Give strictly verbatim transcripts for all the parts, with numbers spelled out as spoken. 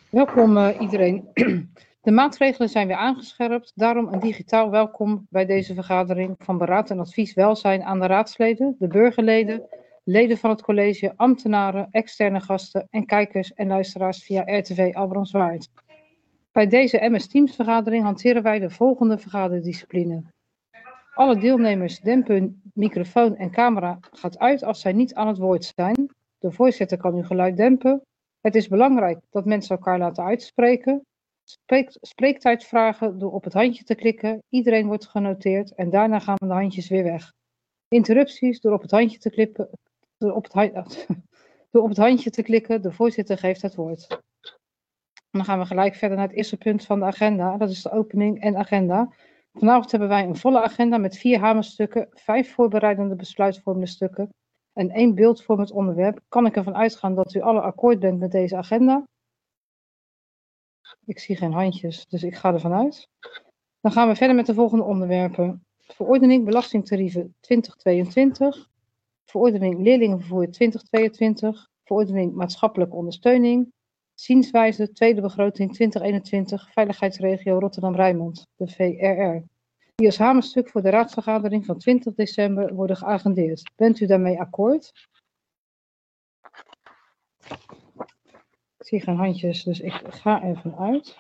Welkom uh, iedereen. De maatregelen zijn weer aangescherpt, daarom een digitaal welkom bij deze vergadering van beraad en advies welzijn aan de raadsleden, de burgerleden, leden van het college, ambtenaren, externe gasten en kijkers en luisteraars via R T V Albrandswaard. Bij deze M S Teams vergadering hanteren wij de volgende vergaderdiscipline. Alle deelnemers dempen hun microfoon en camera gaat uit als zij niet aan het woord zijn. De voorzitter kan uw geluid dempen. Het is belangrijk dat mensen elkaar laten uitspreken. Spreek, spreektijd vragen door op het handje te klikken. Iedereen wordt genoteerd en daarna gaan de handjes weer weg. Interrupties door op het handje te klikken. Door op het, door op het handje te klikken. De voorzitter geeft het woord. En dan gaan we gelijk verder naar het eerste punt van de agenda. Dat is de opening en agenda. Vanavond hebben wij een volle agenda met vier hamerstukken, vijf voorbereidende besluitvormende stukken en één beeldvormend onderwerp. Kan ik ervan uitgaan dat u alle akkoord bent met deze agenda? Ik zie geen handjes, dus ik ga ervan uit. Dan gaan we verder met de volgende onderwerpen. Verordening belastingtarieven twintig tweeëntwintig, verordening leerlingenvervoer twintig tweeëntwintig, verordening maatschappelijke ondersteuning, zienswijze tweede begroting twintig eenentwintig, veiligheidsregio Rotterdam-Rijnmond, de V R R. Die als hamerstuk voor de raadsvergadering van twintig december worden geagendeerd. Bent u daarmee akkoord? Ik zie geen handjes, dus ik ga ervan uit.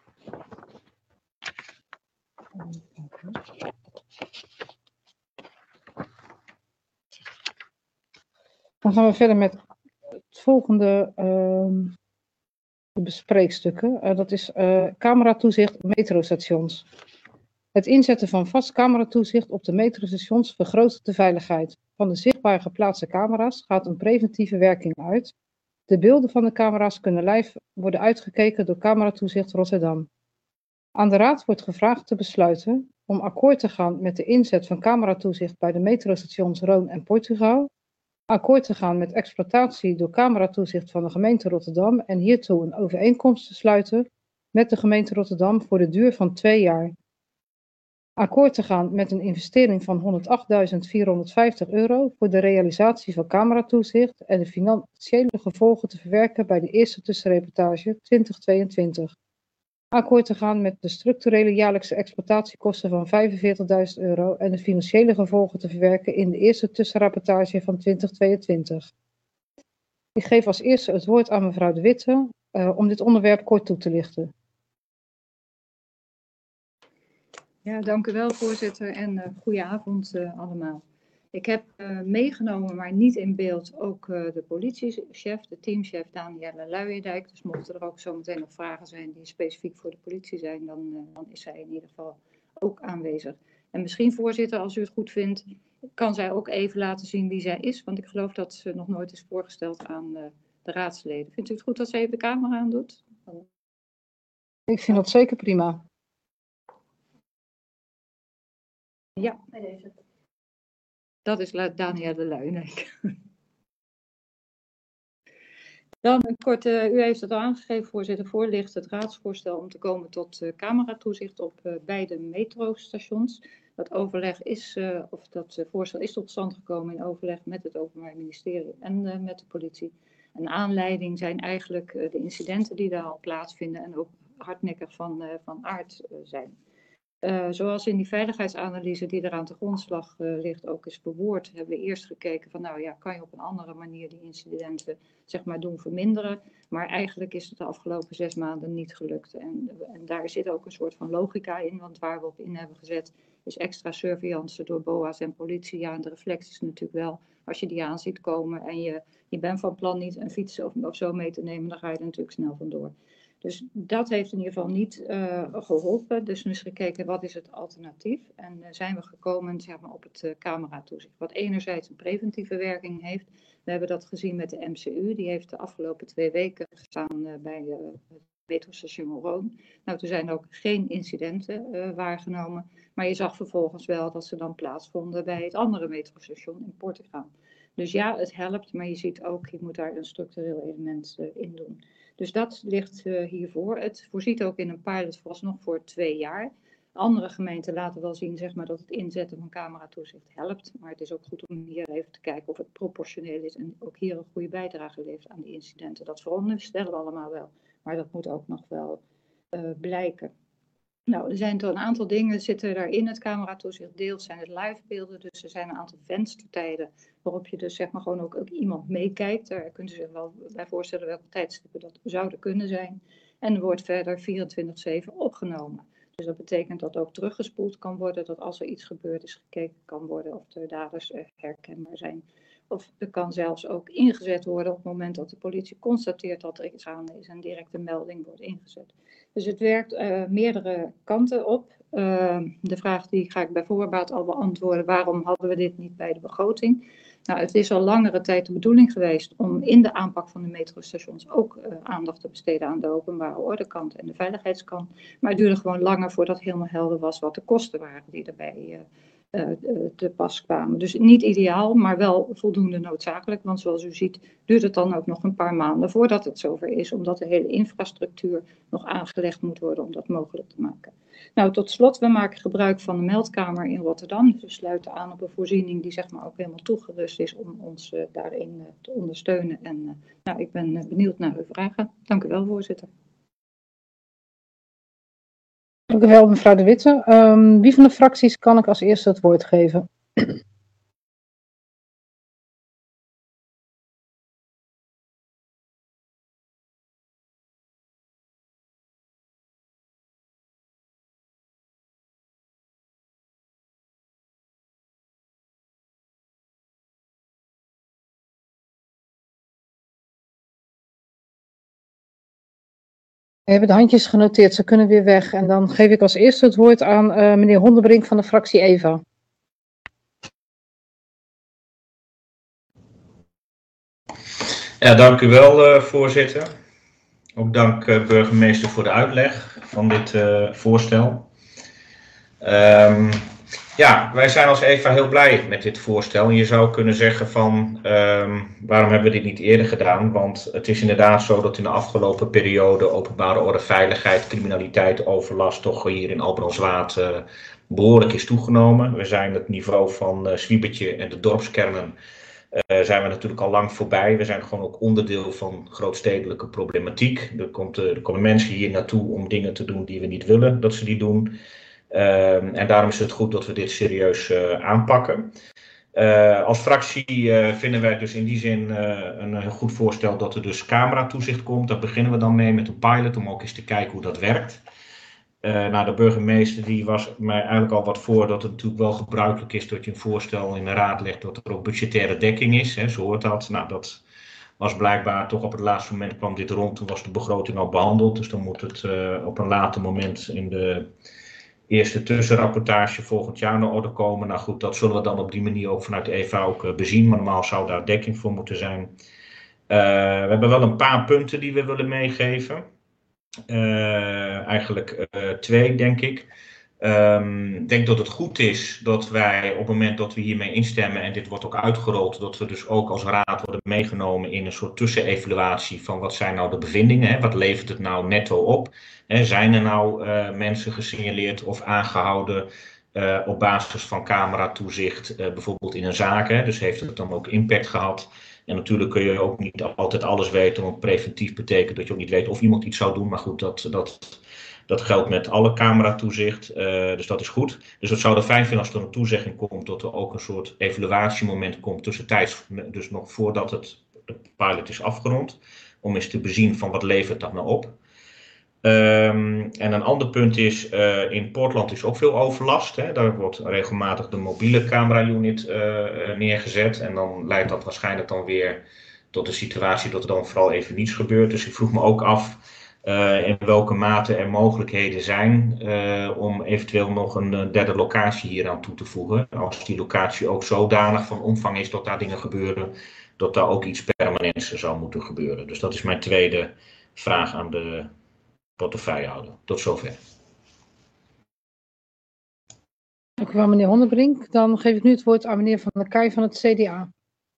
Dan gaan we verder met het volgende uh, bespreekstukken. Uh, dat is uh, cameratoezicht metrostations. Het inzetten van vast cameratoezicht op de metrostations vergroot de veiligheid. Van de zichtbaar geplaatste camera's gaat een preventieve werking uit. De beelden van de camera's kunnen live worden uitgekeken door Cameratoezicht Rotterdam. Aan de Raad wordt gevraagd te besluiten om akkoord te gaan met de inzet van cameratoezicht bij de metrostations Roon en Portugal, akkoord te gaan met exploitatie door cameratoezicht van de gemeente Rotterdam en hiertoe een overeenkomst te sluiten met de gemeente Rotterdam voor de duur van twee jaar. Akkoord te gaan met een investering van honderdachtduizend vierhonderdvijftig euro voor de realisatie van cameratoezicht en de financiële gevolgen te verwerken bij de eerste tussenreportage twintig tweeëntwintig. Akkoord te gaan met de structurele jaarlijkse exploitatiekosten van vijfenveertigduizend euro en de financiële gevolgen te verwerken in de eerste tussenrapportage van twintig tweeëntwintig. Ik geef als eerste het woord aan mevrouw De Witte uh, om dit onderwerp kort toe te lichten. Ja, dank u wel, voorzitter, en uh, goedenavond uh, allemaal. Ik heb uh, meegenomen, maar niet in beeld, ook uh, de politiechef, de teamchef Danielle Luijendijk. Dus mochten er ook zometeen nog vragen zijn die specifiek voor de politie zijn, dan, uh, dan is zij in ieder geval ook aanwezig. En misschien, voorzitter, als u het goed vindt, kan zij ook even laten zien wie zij is. Want ik geloof dat ze nog nooit is voorgesteld aan uh, de raadsleden. Vindt u het goed dat zij even de camera aandoet? Ik vind dat zeker prima. Ja, dat is Danielle Luijendijk. Dan een korte, u heeft het al aangegeven, voorzitter, voor ligt het raadsvoorstel om te komen tot uh, cameratoezicht op uh, beide metrostations. Dat overleg is, uh, of dat uh, voorstel is tot stand gekomen in overleg met het Openbaar Ministerie en uh, met de politie. Een aanleiding zijn eigenlijk uh, de incidenten die daar al plaatsvinden en ook hardnekkig van, uh, van aard uh, zijn. Uh, zoals in die veiligheidsanalyse die er aan de grondslag uh, ligt ook is verwoord, hebben we eerst gekeken van nou ja, kan je op een andere manier die incidenten zeg maar doen verminderen. Maar eigenlijk is het de afgelopen zes maanden niet gelukt. En, en daar zit ook een soort van logica in, want waar we op in hebben gezet is extra surveillance door B O A's en politie. Ja, en de reflex is natuurlijk wel, als je die aan ziet komen en je, je bent van plan niet een fiets of, of zo mee te nemen, dan ga je er natuurlijk snel vandoor. Dus dat heeft in ieder geval niet uh, geholpen. Dus nu is gekeken wat is het alternatief. En uh, zijn we gekomen zeg maar, op het uh, cameratoezicht. Wat enerzijds een preventieve werking heeft. We hebben dat gezien met de M C U. Die heeft de afgelopen twee weken gestaan uh, bij uh, het metrostation Roon. Nou, toen zijn ook geen incidenten uh, waargenomen. Maar je zag vervolgens wel dat ze dan plaatsvonden bij het andere metrostation in Portugal. Dus ja, het helpt. Maar je ziet ook, je moet daar een structureel element uh, in doen. Dus dat ligt uh, hiervoor. Het voorziet ook in een pilot vooralsnog voor twee jaar. Andere gemeenten laten wel zien zeg maar, dat het inzetten van cameratoezicht helpt. Maar het is ook goed om hier even te kijken of het proportioneel is. En ook hier een goede bijdrage levert aan die incidenten. Dat veronderstellen we allemaal wel. Maar dat moet ook nog wel uh, blijken. Nou, er zijn toch een aantal dingen zitten daar in het cameratoezicht. Deels zijn het livebeelden, dus er zijn een aantal venstertijden waarop je dus zeg maar gewoon ook, ook iemand meekijkt. Daar kunnen ze zich wel bij voorstellen welke tijdstippen dat zouden kunnen zijn. En er wordt verder vierentwintig zeven opgenomen. Dus dat betekent dat ook teruggespoeld kan worden, dat als er iets gebeurd is gekeken kan worden of de daders herkenbaar zijn. Of er kan zelfs ook ingezet worden op het moment dat de politie constateert dat er iets aan is en direct een melding wordt ingezet. Dus het werkt uh, meerdere kanten op. Uh, de vraag die ga ik bij voorbaat al beantwoorden, waarom hadden we dit niet bij de begroting? Nou, het is al langere tijd de bedoeling geweest om in de aanpak van de metrostations ook uh, aandacht te besteden aan de openbare ordekant en de veiligheidskant. Maar het duurde gewoon langer voordat helemaal helder was wat de kosten waren die daarbij uh, uh, te pas kwamen. Dus niet ideaal, maar wel voldoende noodzakelijk. Want zoals u ziet duurt het dan ook nog een paar maanden voordat het zover is. Omdat de hele infrastructuur nog aangelegd moet worden om dat mogelijk te maken. Nou, tot slot, we maken gebruik van de meldkamer in Rotterdam. Dus we sluiten aan op een voorziening die zeg maar ook helemaal toegerust is om ons uh, daarin uh, te ondersteunen. En uh, nou, ik ben uh, benieuwd naar uw vragen. Dank u wel, voorzitter. Dank u wel, mevrouw De Witte. Um, wie van de fracties kan ik als eerste het woord geven? We hebben de handjes genoteerd, ze kunnen weer weg. En dan geef ik als eerste het woord aan uh, meneer Hondenbrink van de fractie EVA. Ja, dank u wel, uh, voorzitter. Ook dank uh, burgemeester voor de uitleg van dit uh, voorstel. Um, ja, wij zijn als EVA heel blij met dit voorstel. En je zou kunnen zeggen van, um, waarom hebben we dit niet eerder gedaan? Want het is inderdaad zo dat in de afgelopen periode openbare orde, veiligheid, criminaliteit, overlast toch hier in Albrandswaard uh, behoorlijk is toegenomen. We zijn het niveau van uh, Zwiebertje en de dorpskernen Uh, zijn we natuurlijk al lang voorbij. We zijn gewoon ook onderdeel van grootstedelijke problematiek. Er, komt, uh, er komen mensen hier naartoe om dingen te doen die we niet willen dat ze die doen. Uh, en daarom is het goed dat we dit serieus uh, aanpakken. Uh, als fractie uh, vinden wij dus in die zin uh, een heel goed voorstel dat er dus cameratoezicht komt. Daar beginnen we dan mee met een pilot om ook eens te kijken hoe dat werkt. Uh, nou, de burgemeester die was mij eigenlijk al wat voor dat het natuurlijk wel gebruikelijk is dat je een voorstel in de raad legt dat er ook budgettaire dekking is. Hè, zo hoort dat. Nou, dat was blijkbaar toch op het laatste moment kwam dit rond. Toen was de begroting al behandeld. Dus dan moet het uh, op een later moment in de eerste tussenrapportage volgend jaar naar orde komen. Nou goed, dat zullen we dan op die manier ook vanuit de EVA ook uh, bezien. Maar normaal zou daar dekking voor moeten zijn. Uh, we hebben wel een paar punten die we willen meegeven. Uh, eigenlijk uh, twee, denk ik. Um, ik denk dat het goed is dat wij op het moment dat we hiermee instemmen, en dit wordt ook uitgerold, dat we dus ook als raad worden meegenomen in een soort tussenevaluatie van wat zijn nou de bevindingen, hè? Wat levert het nou netto op? Hè? Zijn er nou uh, mensen gesignaleerd of aangehouden uh, op basis van cameratoezicht, uh, bijvoorbeeld in een zaak? Hè? Dus heeft het dan ook impact gehad? En natuurlijk kun je ook niet altijd alles weten, want preventief betekent dat je ook niet weet of iemand iets zou doen. Maar goed, dat, dat, dat geldt met alle cameratoezicht, uh, dus dat is goed. Dus het zou er fijn vinden als er een toezegging komt dat er ook een soort evaluatiemoment komt tussentijds, dus nog voordat het, de pilot is afgerond, om eens te bezien van wat levert dat nou op. Um, en een ander punt is, uh, in Portland is ook veel overlast. Hè. Daar wordt regelmatig de mobiele camera-unit uh, neergezet. En dan leidt dat waarschijnlijk dan weer tot de situatie dat er dan vooral even niets gebeurt. Dus ik vroeg me ook af uh, in welke mate er mogelijkheden zijn uh, om eventueel nog een uh, derde locatie hier aan toe te voegen. Als die locatie ook zodanig van omvang is dat daar dingen gebeuren, dat daar ook iets permanents zou moeten gebeuren. Dus dat is mijn tweede vraag aan de portefeuillehouder. Tot zover. Dank u wel, meneer Hondenbrink. Dan geef ik nu het woord aan meneer Van der Kaai van het C D A.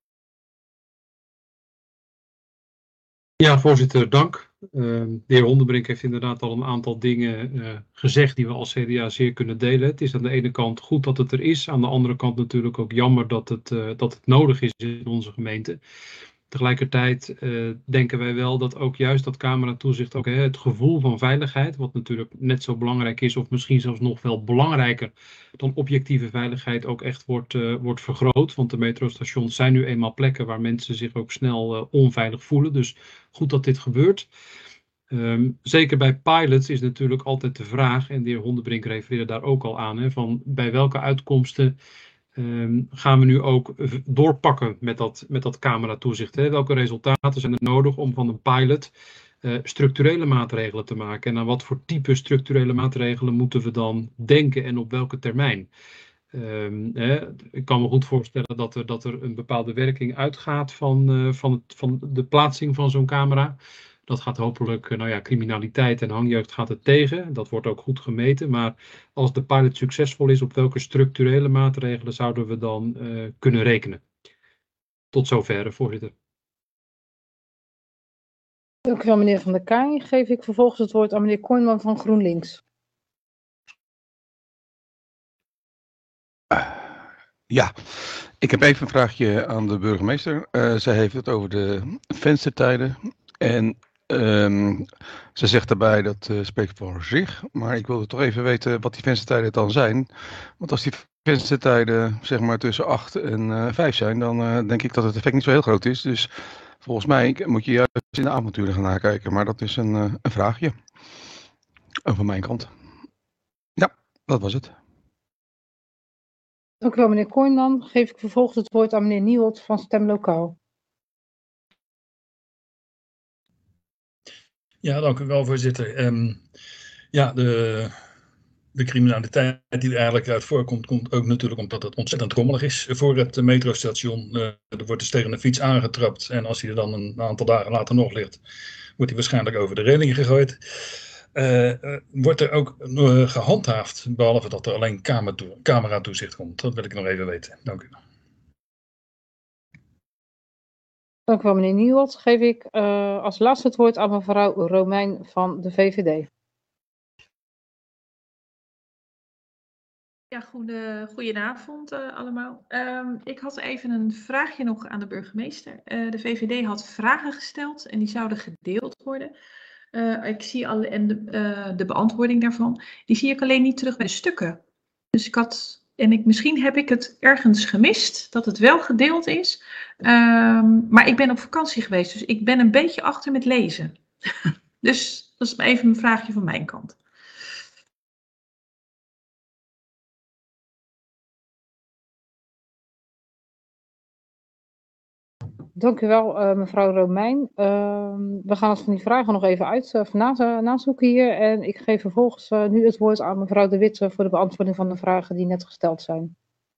Ja, voorzitter, dank. Uh, de heer Hondenbrink heeft inderdaad al een aantal dingen uh, gezegd die we als C D A zeer kunnen delen. Het is aan de ene kant goed dat het er is, aan de andere kant natuurlijk ook jammer dat het, uh, dat het nodig is in onze gemeente. Tegelijkertijd uh, denken wij wel dat ook juist dat cameratoezicht ook hè, het gevoel van veiligheid, wat natuurlijk net zo belangrijk is of misschien zelfs nog wel belangrijker dan objectieve veiligheid, ook echt wordt, uh, wordt vergroot. Want de metrostations zijn nu eenmaal plekken waar mensen zich ook snel uh, onveilig voelen. Dus goed dat dit gebeurt. Um, zeker bij pilots is natuurlijk altijd de vraag, en de heer Hondenbrink refereerde daar ook al aan, hè, van bij welke uitkomsten um, gaan we nu ook doorpakken met dat, met dat cameratoezicht. Hè? Welke resultaten zijn er nodig om van een pilot uh, structurele maatregelen te maken? En aan wat voor type structurele maatregelen moeten we dan denken en op welke termijn? Um, hè, ik kan me goed voorstellen dat er, dat er een bepaalde werking uitgaat van, uh, van, het, van de plaatsing van zo'n camera. Dat gaat hopelijk, nou ja, criminaliteit en hangjeugd gaat het tegen. Dat wordt ook goed gemeten. Maar als de pilot succesvol is, op welke structurele maatregelen zouden we dan uh, kunnen rekenen? Tot zover, voorzitter. Dank u wel, meneer Van der Kaai. Geef ik vervolgens het woord aan meneer Kooijman van GroenLinks. Uh, ja, ik heb even een vraagje aan de burgemeester. Uh, zij heeft het over de venstertijden. En um, ze zegt daarbij dat uh, spreekt voor zich, maar ik wilde toch even weten wat die venstertijden dan zijn. Want als die venstertijden zeg maar tussen acht en uh, vijf zijn, dan uh, denk ik dat het effect niet zo heel groot is. Dus volgens mij moet je juist in de avonturen gaan nakijken, maar dat is een, uh, een vraagje over mijn kant. Ja, dat was het. Dank u wel, meneer Kooijman. Geef ik vervolgens het woord aan meneer Nieuwholt van Stem Lokaal. Ja, dank u wel, voorzitter. Um, ja, de, de criminaliteit die er eigenlijk uit voorkomt, komt ook natuurlijk omdat het ontzettend rommelig is voor het metrostation. Uh, er wordt dus tegen een fiets aangetrapt en als hij er dan een aantal dagen later nog ligt, wordt hij waarschijnlijk over de reling gegooid. Uh, uh, wordt er ook uh, gehandhaafd, behalve dat er alleen cameratoezicht komt? Dat wil ik nog even weten. Dank u. Dank u wel, meneer Nieuwholt. Geef ik uh, als laatste het woord aan mevrouw Romein van de V V D. Ja, goede, goedenavond uh, allemaal. Um, ik had even een vraagje nog aan de burgemeester. Uh, de V V D had vragen gesteld en die zouden gedeeld worden. Uh, ik zie alle, en de, uh, de beantwoording daarvan, die zie ik alleen niet terug bij de stukken. Dus ik had, en ik, misschien heb ik het ergens gemist, dat het wel gedeeld is. Um, maar ik ben op vakantie geweest, dus ik ben een beetje achter met lezen. Dus dat is even een vraagje van mijn kant. Dank u wel, uh, mevrouw Romein. Uh, we gaan het van die vragen nog even uit, uh, na, nazoeken hier. En ik geef vervolgens uh, nu het woord aan mevrouw De Witte voor de beantwoording van de vragen die net gesteld zijn.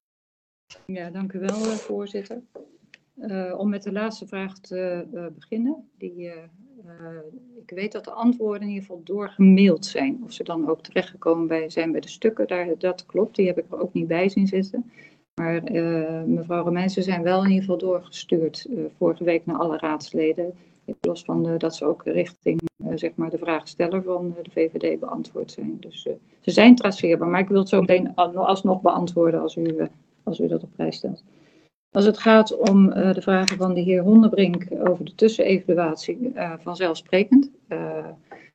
Ja, dank u wel, uh, voorzitter. Uh, om met de laatste vraag te uh, beginnen. Die, uh, uh, ik weet dat de antwoorden in ieder geval doorgemaild zijn. Of ze dan ook terechtgekomen bij, zijn bij de stukken, daar, dat klopt. Die heb ik er ook niet bij zien zitten. Maar uh, mevrouw Romein, ze zijn wel in ieder geval doorgestuurd uh, vorige week naar alle raadsleden. Los van uh, dat ze ook richting uh, zeg maar de vraagsteller van uh, de V V D beantwoord zijn. Dus uh, ze zijn traceerbaar, maar ik wil het zo meteen alsnog beantwoorden als u, uh, als u dat op prijs stelt. Als het gaat om uh, de vragen van de heer Hondenbrink over de tussenevaluatie, uh, vanzelfsprekend. Uh,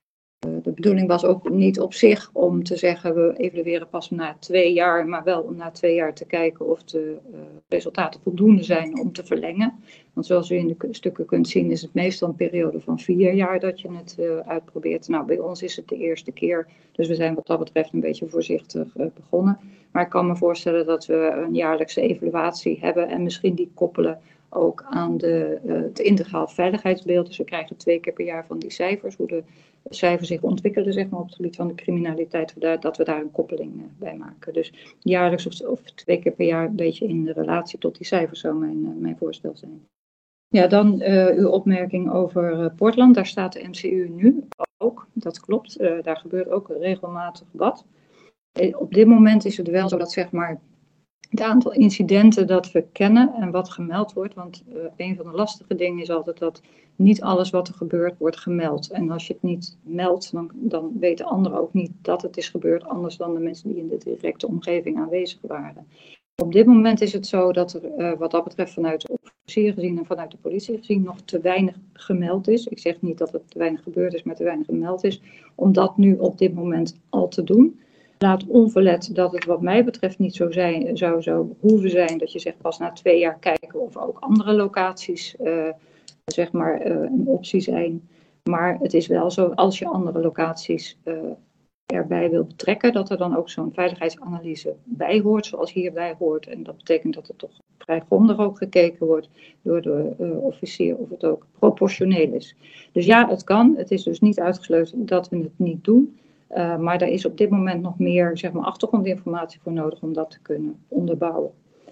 De bedoeling was ook niet op zich om te zeggen we evalueren pas na twee jaar, maar wel om na twee jaar te kijken of de uh, resultaten voldoende zijn om te verlengen. Want zoals u in de stukken kunt zien is het meestal een periode van vier jaar dat je het uh, uitprobeert. Nou, bij ons is het de eerste keer, dus we zijn wat dat betreft een beetje voorzichtig uh, begonnen. Maar ik kan me voorstellen dat we een jaarlijkse evaluatie hebben en misschien die koppelen ook aan de, uh, het integraal veiligheidsbeeld. Dus we krijgen twee keer per jaar van die cijfers, hoe de cijfers zich ontwikkelen zeg maar, op het gebied van de criminaliteit, dat we daar een koppeling uh, bij maken. Dus jaarlijks of, of twee keer per jaar een beetje in relatie tot die cijfers zou mijn, uh, mijn voorstel zijn. Ja, dan uh, uw opmerking over uh, Portland. Daar staat de M C U nu ook, dat klopt. Uh, daar gebeurt ook regelmatig wat. Uh, op dit moment is het wel zo dat zeg maar het aantal incidenten dat we kennen en wat gemeld wordt, want uh, een van de lastige dingen is altijd dat niet alles wat er gebeurt wordt gemeld. En als je het niet meldt, dan, dan weten anderen ook niet dat het is gebeurd, anders dan de mensen die in de directe omgeving aanwezig waren. Op dit moment is het zo dat er uh, wat dat betreft vanuit de officier gezien en vanuit de politie gezien nog te weinig gemeld is. Ik zeg niet dat het te weinig gebeurd is, maar te weinig gemeld is. Om dat nu op dit moment al te doen. Laat onverlet dat het wat mij betreft niet zo zijn, zou zo hoeven zijn dat je zegt pas na twee jaar kijken of ook andere locaties uh, zeg maar uh, een optie zijn. Maar het is wel zo, als je andere locaties uh, erbij wil betrekken, dat er dan ook zo'n veiligheidsanalyse bij hoort, zoals hierbij hoort. En dat betekent dat er toch vrij grondig ook gekeken wordt door de uh, officier of het ook proportioneel is. Dus ja, het kan. Het is dus niet uitgesloten dat we het niet doen. Uh, maar daar is op dit moment nog meer zeg maar, achtergrondinformatie voor nodig om dat te kunnen onderbouwen.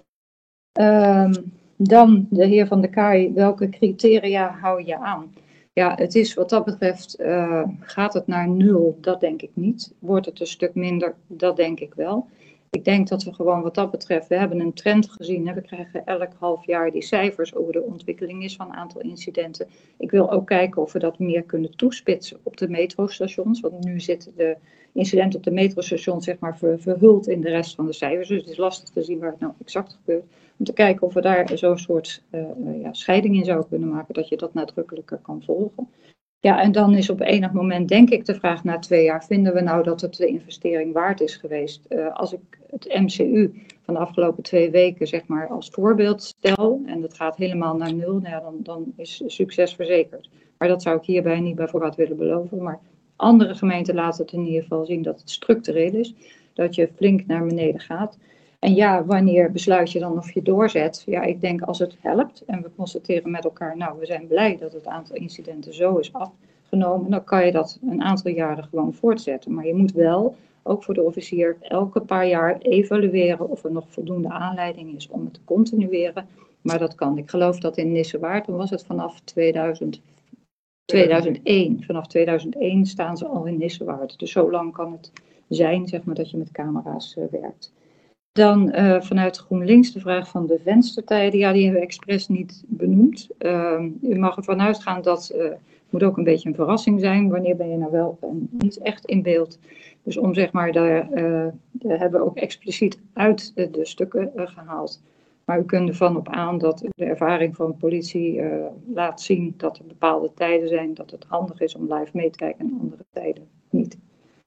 Um, dan de heer Van der Kaai, welke criteria hou je aan? Ja, het is wat dat betreft, uh, gaat het naar nul? Dat denk ik niet. Wordt het een stuk minder? Dat denk ik wel. Ik denk dat we gewoon wat dat betreft, we hebben een trend gezien. Hè? We krijgen elk half jaar die cijfers over de ontwikkeling is van een aantal incidenten. Ik wil ook kijken of we dat meer kunnen toespitsen op de metrostations. Want nu zitten de incidenten op de metrostations zeg maar ver, verhuld in de rest van de cijfers. Dus het is lastig te zien waar het nou exact gebeurt. Om te kijken of we daar zo'n soort uh, uh, ja, scheiding in zouden kunnen maken. Dat je dat nadrukkelijker kan volgen. Ja, en dan is op enig moment denk ik de vraag na twee jaar, vinden we nou dat het de investering waard is geweest? Uh, als ik het M C U van de afgelopen twee weken zeg maar als voorbeeld stel en het gaat helemaal naar nul, nou ja, dan, dan is succes verzekerd. Maar dat zou ik hierbij niet bij voorbaat willen beloven. Maar andere gemeenten laten het in ieder geval zien dat het structureel is, dat je flink naar beneden gaat. En ja, wanneer besluit je dan of je doorzet? Ja, ik denk als het helpt en we constateren met elkaar, nou, we zijn blij dat het aantal incidenten zo is afgenomen, dan kan je dat een aantal jaren gewoon voortzetten. Maar je moet wel, ook voor de officier, elke paar jaar evalueren of er nog voldoende aanleiding is om het te continueren. Maar dat kan. Ik geloof dat in Nissewaard, dan was het vanaf tweeduizend, tweeduizend één. Vanaf tweeduizend één staan ze al in Nissewaard. Dus zo lang kan het zijn, zeg maar, dat je met camera's uh, werkt. Dan uh, vanuit GroenLinks de vraag van de venstertijden. Ja, die hebben we expres niet benoemd. Uh, u mag ervan uitgaan dat het uh, moet ook een beetje een verrassing zijn. Wanneer ben je nou wel en niet echt in beeld. Dus om zeg maar, daar uh, hebben we ook expliciet uit de, de stukken uh, gehaald. Maar u kunt ervan op aan dat de ervaring van politie uh, laat zien dat er bepaalde tijden zijn. Dat het handig is om live mee te kijken en andere tijden niet.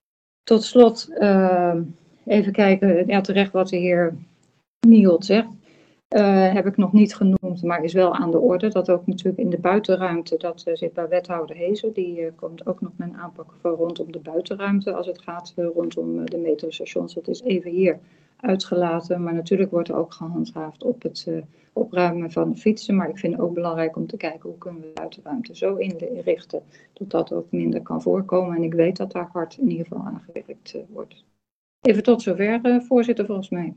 Tot slot... Uh, Even kijken, ja, terecht wat de heer Nieholt zegt, uh, heb ik nog niet genoemd, maar is wel aan de orde. Dat ook natuurlijk in de buitenruimte, dat uh, zit bij wethouder Hezen, die uh, komt ook nog met een aanpak voor rondom de buitenruimte als het gaat uh, rondom uh, de metrostations. Dat is even hier uitgelaten, maar natuurlijk wordt er ook gehandhaafd op het uh, opruimen van fietsen. Maar ik vind het ook belangrijk om te kijken hoe kunnen we de buitenruimte zo inrichten, dat dat ook minder kan voorkomen. En ik weet dat daar hard in ieder geval aan gewerkt uh, wordt. Even tot zover, uh, voorzitter, volgens mij.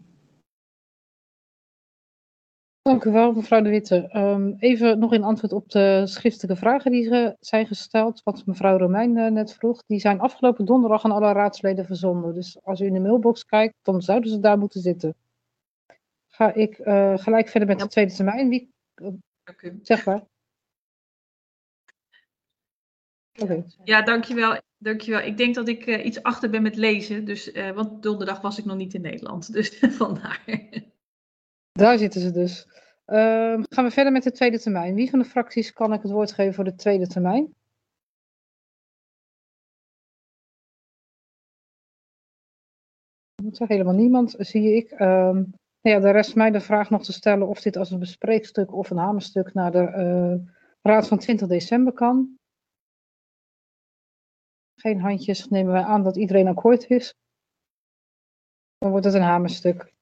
Dank u wel, mevrouw De Witte. Um, even nog in antwoord op de schriftelijke vragen die ge, zijn gesteld, wat mevrouw Romein uh, net vroeg. Die zijn afgelopen donderdag aan alle raadsleden verzonden. Dus als u in de mailbox kijkt, dan zouden ze daar moeten zitten. Ga ik uh, gelijk verder met de tweede termijn. Wie, uh, okay. Zeg maar. Okay. Ja, dankjewel. Dankjewel. Ik denk dat ik uh, iets achter ben met lezen, dus, uh, want donderdag was ik nog niet in Nederland, dus vandaar. Daar zitten ze dus. Uh, gaan we verder met de tweede termijn. Wie van de fracties kan ik het woord geven voor de tweede termijn? Dat is helemaal niemand, zie ik. Uh, nou ja, de rest mij de vraag nog te stellen of dit als een bespreekstuk of een hamerstuk naar de uh, raad van twintig december kan. Geen handjes, nemen wij aan dat iedereen akkoord is. Dan wordt het een hamerstuk.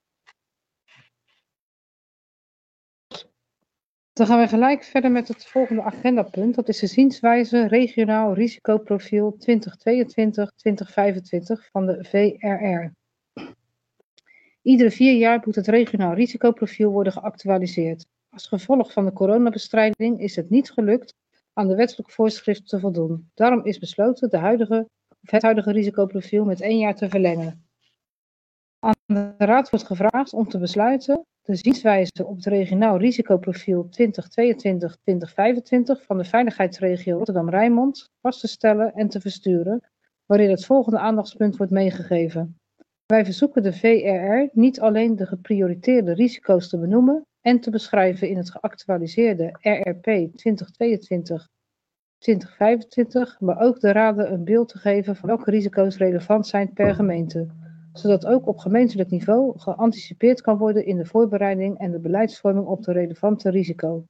Dan gaan we gelijk verder met het volgende agendapunt. Dat is de zienswijze regionaal risicoprofiel twintig tweeëntwintig tot twintig vijfentwintig van de V R R. Iedere vier jaar moet het regionaal risicoprofiel worden geactualiseerd. Als gevolg van de coronabestrijding is het niet gelukt aan de wettelijke voorschriften te voldoen. Daarom is besloten de huidige, of het huidige risicoprofiel met één jaar te verlengen. Aan de Raad wordt gevraagd om te besluiten de zienswijze op het regionaal risicoprofiel twintig tweeëntwintig tot twintig vijfentwintig van de veiligheidsregio Rotterdam-Rijnmond vast te stellen en te versturen, waarin het volgende aandachtspunt wordt meegegeven. Wij verzoeken de V R R niet alleen de geprioriteerde risico's te benoemen en te beschrijven in het geactualiseerde R R P twintig tweeëntwintig twintig vijfentwintig, maar ook de raden een beeld te geven van welke risico's relevant zijn per gemeente, zodat ook op gemeentelijk niveau geanticipeerd kan worden in de voorbereiding en de beleidsvorming op de relevante risico.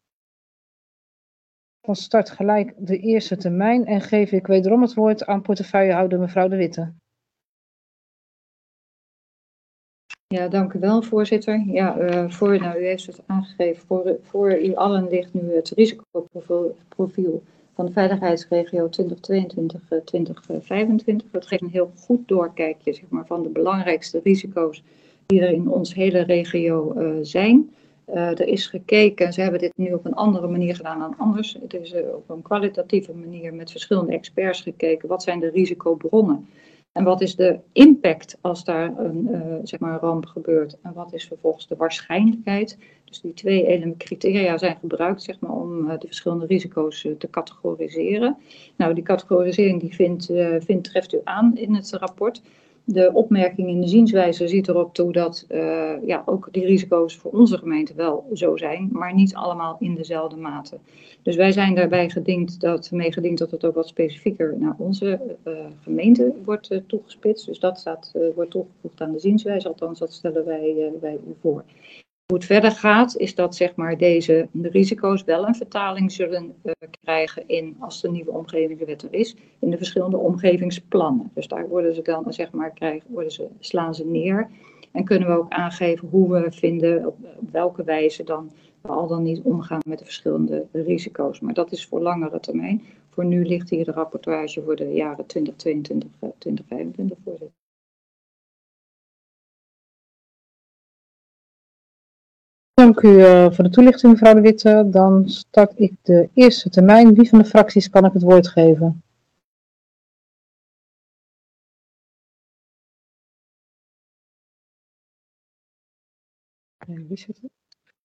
Dan start gelijk de eerste termijn en geef ik wederom het woord aan portefeuillehouder mevrouw De Witte. Ja, dank u wel, voorzitter. Ja, uh, voor, nou, u heeft het aangegeven, voor, voor u allen ligt nu het risicoprofiel van de veiligheidsregio twintig tweeëntwintig tot twintig vijfentwintig. Dat geeft een heel goed doorkijkje, zeg maar, van de belangrijkste risico's die er in ons hele regio uh, zijn. Uh, er is gekeken, ze hebben dit nu op een andere manier gedaan dan anders. Het is uh, op een kwalitatieve manier met verschillende experts gekeken. Wat zijn de risicobronnen? En wat is de impact als daar een, uh, zeg maar een ramp gebeurt? En wat is vervolgens de waarschijnlijkheid? Dus die twee elementen criteria zijn gebruikt, zeg maar, om uh, de verschillende risico's uh, te categoriseren. Nou, die categorisering die vindt, uh, vindt, treft u aan in het rapport. De opmerking in de zienswijze ziet erop toe dat uh, ja, ook die risico's voor onze gemeente wel zo zijn, maar niet allemaal in dezelfde mate. Dus wij zijn daarbij gediend dat, mee gediend dat het ook wat specifieker naar onze uh, gemeente wordt uh, toegespitst. Dus dat staat, uh, wordt toegevoegd aan de zienswijze, althans dat stellen wij, uh, wij u voor. Hoe het verder gaat, is dat zeg maar, deze de risico's wel een vertaling zullen uh, krijgen in, als de nieuwe omgevingswet er is, in de verschillende omgevingsplannen. Dus daar worden ze dan, zeg maar, krijgen, worden ze, slaan ze neer. En kunnen we ook aangeven hoe we vinden, op, op welke wijze dan we al dan niet omgaan met de verschillende risico's. Maar dat is voor langere termijn. Voor nu ligt hier de rapportage voor de jaren twintig tweeëntwintig tot twintig vijfentwintig, voorzitter. Dank u uh, voor de toelichting, mevrouw De Witte. Dan start ik de eerste termijn. Wie van de fracties kan ik het woord geven? Wie zit er?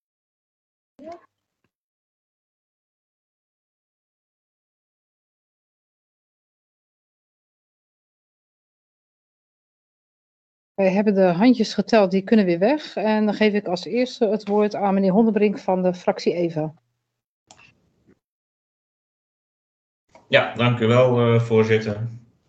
Wij hebben de handjes geteld, die kunnen weer weg. En dan geef ik als eerste het woord aan meneer Hondenbrink van de fractie EVA. Ja, dank u wel, uh, voorzitter.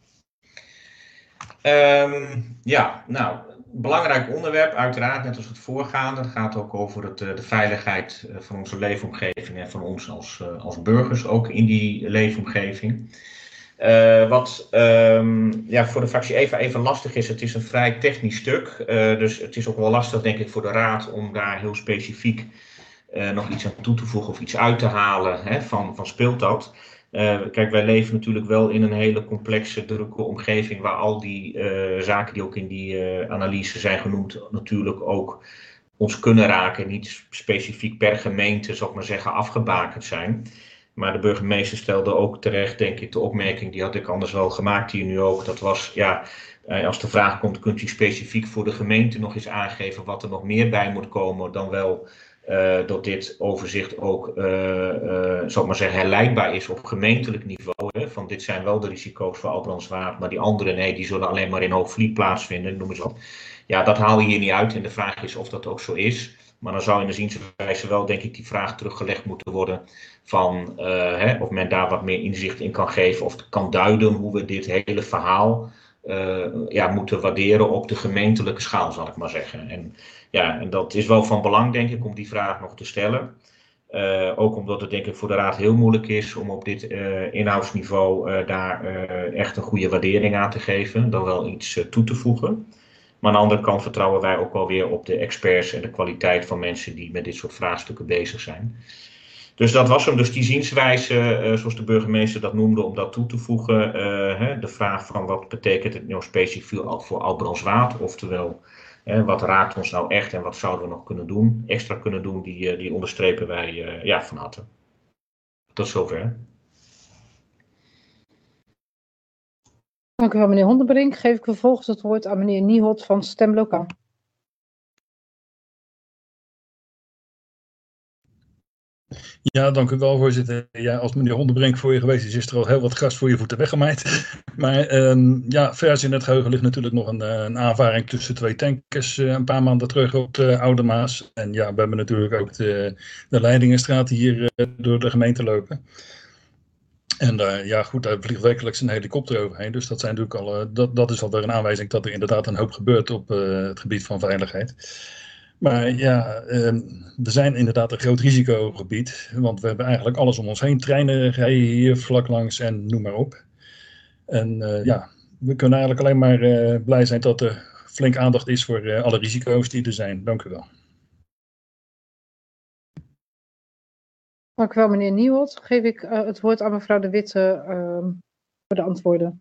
Um, ja, nou, belangrijk onderwerp, uiteraard, net als het voorgaande. Het gaat ook over het, uh, de veiligheid uh, van onze leefomgeving en van ons als, uh, als burgers ook in die leefomgeving. Uh, wat um, ja, voor de fractie EVA even lastig is, het is een vrij technisch stuk. Uh, dus het is ook wel lastig, denk ik, voor de Raad om daar heel specifiek uh, nog iets aan toe te voegen of iets uit te halen, hè, van, van speelt dat. Uh, kijk, wij leven natuurlijk wel in een hele complexe, drukke omgeving waar al die uh, zaken die ook in die uh, analyse zijn genoemd natuurlijk ook ons kunnen raken. Niet specifiek per gemeente, zou ik maar zeggen, afgebakend zijn. Maar de burgemeester stelde ook terecht, denk ik, de opmerking, die had ik anders wel gemaakt hier nu ook. Dat was, ja, als de vraag komt, kunt u specifiek voor de gemeente nog eens aangeven wat er nog meer bij moet komen dan wel uh, dat dit overzicht ook, uh, uh, zal ik maar zeggen, herleidbaar is op gemeentelijk niveau. Hè? Van dit zijn wel de risico's voor Albrandswaard, maar die andere, nee, die zullen alleen maar in Hoogvliet plaatsvinden, noem eens wat. Ja, dat haal je hier niet uit en de vraag is of dat ook zo is. Maar dan zou in de zienswijze wel, denk ik, die vraag teruggelegd moeten worden van uh, hè, of men daar wat meer inzicht in kan geven of kan duiden hoe we dit hele verhaal uh, ja, moeten waarderen op de gemeentelijke schaal, zal ik maar zeggen. En, ja, en dat is wel van belang, denk ik, om die vraag nog te stellen. Uh, ook omdat het, denk ik, voor de Raad heel moeilijk is om op dit uh, inhoudsniveau uh, daar uh, echt een goede waardering aan te geven, dan wel iets uh, toe te voegen. Maar aan de andere kant vertrouwen wij ook wel weer op de experts en de kwaliteit van mensen die met dit soort vraagstukken bezig zijn. Dus dat was hem. Dus die zienswijze, uh, zoals de burgemeester dat noemde, om dat toe te voegen. Uh, hè, de vraag van wat betekent het nou specifiek voor Albrandswaard? Oftewel, hè, wat raakt ons nou echt en wat zouden we nog kunnen doen, extra kunnen doen, die, uh, die onderstrepen wij uh, ja, van harte. Tot zover. Dank u wel, meneer Hondenbrink. Geef ik vervolgens het woord aan meneer Nieholt van Stemlokaal. Ja, dank u wel, voorzitter. Ja, als meneer Hondenbrink voor je geweest is, is er al heel wat gras voor je voeten weggemaaid. Maar um, ja, vers in het geheugen ligt natuurlijk nog een, een aanvaring tussen twee tankers uh, een paar maanden terug op de Oude Maas. En ja, we hebben natuurlijk ook de, de Leidingenstraat hier uh, door de gemeente lopen. En uh, ja, goed, daar vliegt wekelijks een helikopter overheen. Dus dat, zijn natuurlijk al, uh, dat, dat is alweer een aanwijzing dat er inderdaad een hoop gebeurt op uh, het gebied van veiligheid. Maar ja, uh, we zijn inderdaad een groot risicogebied. Want we hebben eigenlijk alles om ons heen. Treinen rijden hier vlak langs en noem maar op. En uh, ja, we kunnen eigenlijk alleen maar uh, blij zijn dat er flink aandacht is voor uh, alle risico's die er zijn. Dank u wel. Dank u wel, meneer Nieuwholt. Geef ik uh, het woord aan mevrouw De Witte uh, voor de antwoorden.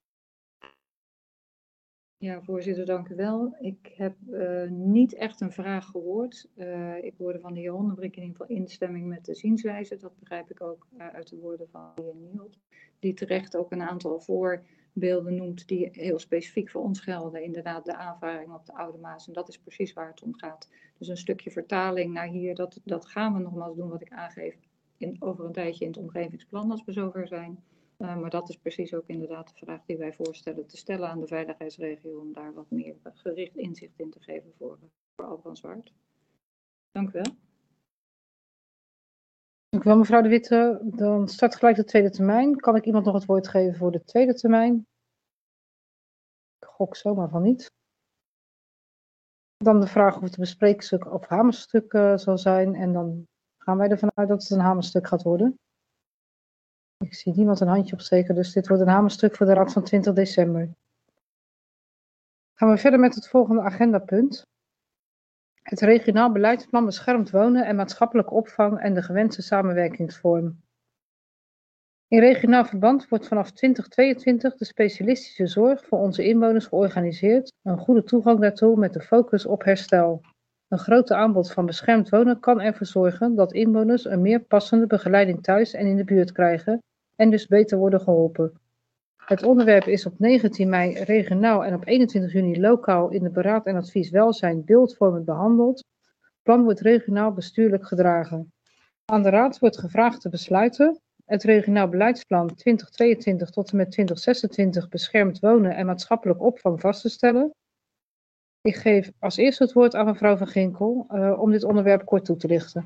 Ja, voorzitter, dank u wel. Ik heb uh, niet echt een vraag gehoord. Uh, ik hoorde van de heer Hondenbrink in ieder geval instemming met de zienswijze. Dat begrijp ik ook uh, uit de woorden van de heer Nieuwholt. Die terecht ook een aantal voorbeelden noemt die heel specifiek voor ons gelden. Inderdaad, de aanvaring op de Oude Maas. En dat is precies waar het om gaat. Dus een stukje vertaling naar hier, dat, dat gaan we nogmaals doen wat ik aangeef in, over een tijdje in het omgevingsplan als we zover zijn. Uh, maar dat is precies ook inderdaad de vraag die wij voorstellen te stellen aan de veiligheidsregio om daar wat meer gericht inzicht in te geven voor, voor Albrandswaard. Dank u wel. Dank u wel, mevrouw De Witte. Dan start gelijk de tweede termijn. Kan ik iemand nog het woord geven voor de tweede termijn? Ik gok zomaar van niet. Dan de vraag of het een bespreekstuk of hamerstuk uh, zal zijn. En dan gaan wij ervan uit dat het een hamerstuk gaat worden. Ik zie niemand een handje opsteken, dus dit wordt een hamerstuk voor de raad van twintig december. Gaan we verder met het volgende agendapunt. Het regionaal beleidsplan beschermd wonen en maatschappelijke opvang en de gewenste samenwerkingsvorm. In regionaal verband wordt vanaf twintig tweeëntwintig de specialistische zorg voor onze inwoners georganiseerd, een goede toegang daartoe met de focus op herstel. Een grote aanbod van beschermd wonen kan ervoor zorgen dat inwoners een meer passende begeleiding thuis en in de buurt krijgen en dus beter worden geholpen. Het onderwerp is op negentien mei regionaal en op eenentwintig juni lokaal in de beraad en advies welzijn beeldvormend behandeld. Het plan wordt regionaal bestuurlijk gedragen. Aan de raad wordt gevraagd te besluiten het regionaal beleidsplan twintig tweeëntwintig tot en met twintig zesentwintig beschermd wonen en maatschappelijke opvang vast te stellen. Ik geef als eerste het woord aan mevrouw Van Ginkel uh, om dit onderwerp kort toe te lichten.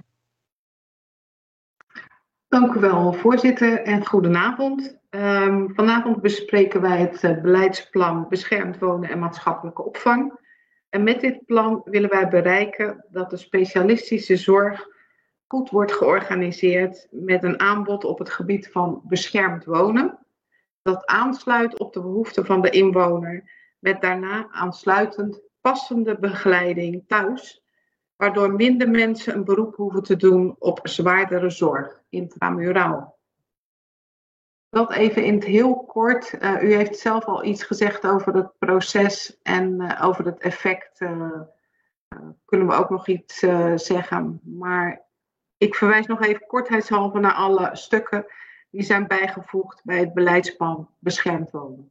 Dank u wel, voorzitter, en goedenavond. Um, vanavond bespreken wij het uh, beleidsplan beschermd wonen en maatschappelijke opvang. En met dit plan willen wij bereiken dat de specialistische zorg goed wordt georganiseerd met een aanbod op het gebied van beschermd wonen. Dat aansluit op de behoeften van de inwoner met daarna aansluitend passende begeleiding thuis, waardoor minder mensen een beroep hoeven te doen op zwaardere zorg, intramuraal. Dat even in het heel kort. Uh, u heeft zelf al iets gezegd over het proces en uh, over het effect. Uh, uh, kunnen we ook nog iets uh, zeggen. Maar ik verwijs nog even kortheidshalve naar alle stukken die zijn bijgevoegd bij het beleidsplan beschermd wonen.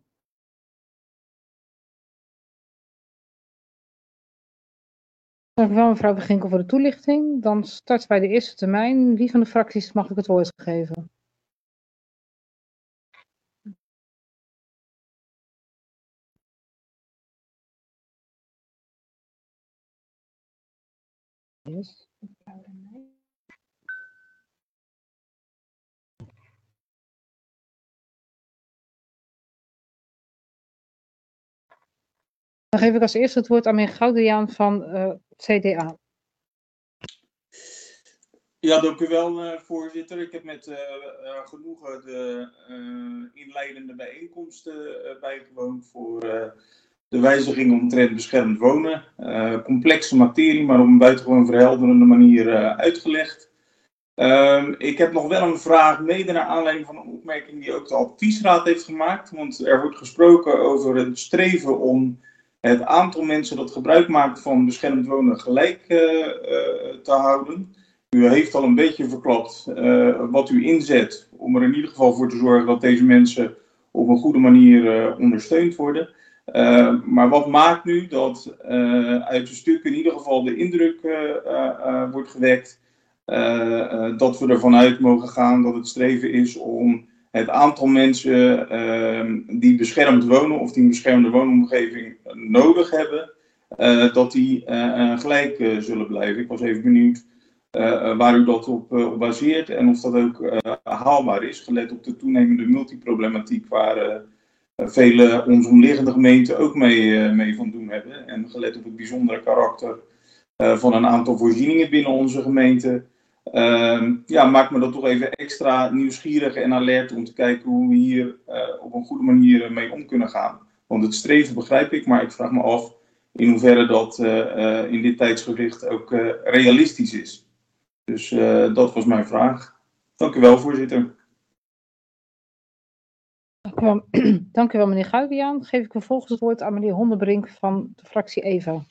Dank u wel, mevrouw Van Ginkel, voor de toelichting. Dan starten wij de eerste termijn. Wie van de fracties mag ik het woord geven? Yes. Dan geef ik als eerste het woord aan meneer Goudriaan van uh, C D A. Ja, dank u wel, uh, voorzitter. Ik heb met uh, uh, genoegen de uh, inleidende bijeenkomsten uh, bijgewoond voor uh, de wijziging omtrent beschermd wonen. Uh, complexe materie, maar op een buitengewoon verhelderende manier uh, uitgelegd. Uh, ik heb nog wel een vraag, mede naar aanleiding van een opmerking die ook de adviesraad heeft gemaakt. Want er wordt gesproken over het streven om het aantal mensen dat gebruik maakt van beschermd wonen gelijk uh, uh, te houden. U heeft al een beetje verklapt uh, wat u inzet om er in ieder geval voor te zorgen dat deze mensen op een goede manier uh, ondersteund worden. Uh, maar wat maakt nu dat uh, uit de stukken in ieder geval de indruk uh, uh, uh, wordt gewekt uh, uh, dat we ervan uit mogen gaan dat het streven is om het aantal mensen uh, die beschermd wonen of die een beschermde woonomgeving nodig hebben, uh, dat die uh, gelijk uh, zullen blijven. Ik was even benieuwd uh, waar u dat op, uh, op baseert en of dat ook uh, haalbaar is, gelet op de toenemende multiproblematiek waar uh, vele ons omliggende gemeenten ook mee, uh, mee van doen hebben. En gelet op het bijzondere karakter uh, van een aantal voorzieningen binnen onze gemeente. Uh, ja, maakt me dat toch even extra nieuwsgierig en alert om te kijken hoe we hier uh, op een goede manier mee om kunnen gaan. Want het streven begrijp ik, maar ik vraag me af in hoeverre dat uh, uh, in dit tijdsgewicht ook uh, realistisch is. Dus uh, dat was mijn vraag. Dank u wel, voorzitter. Dank u wel, Dank u wel meneer Guibiaan. Geef ik vervolgens het woord aan meneer Hondenbrink van de fractie EVA.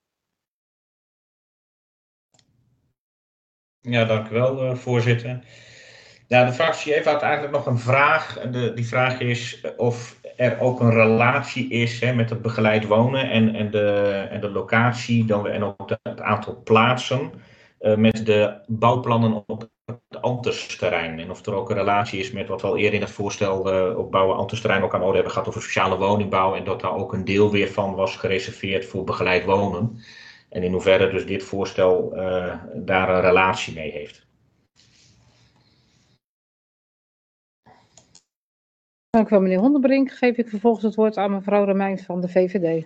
Ja, dank u wel, uh, voorzitter. Ja, de fractie EVA had eigenlijk nog een vraag. De, die vraag is of er ook een relatie is hè, met het begeleid wonen en, en, de, en de locatie dan, en ook de, het aantal plaatsen uh, met de bouwplannen op het Antersterrein. En of er ook een relatie is met wat we al eerder in het voorstel uh, op bouwen Antersterrein ook aan orde hebben gehad over sociale woningbouw en dat daar ook een deel weer van was gereserveerd voor begeleid wonen. En in hoeverre dus dit voorstel uh, daar een relatie mee heeft. Dank u wel meneer Hondenbrink. Geef ik vervolgens het woord aan mevrouw Remijn van de V V D.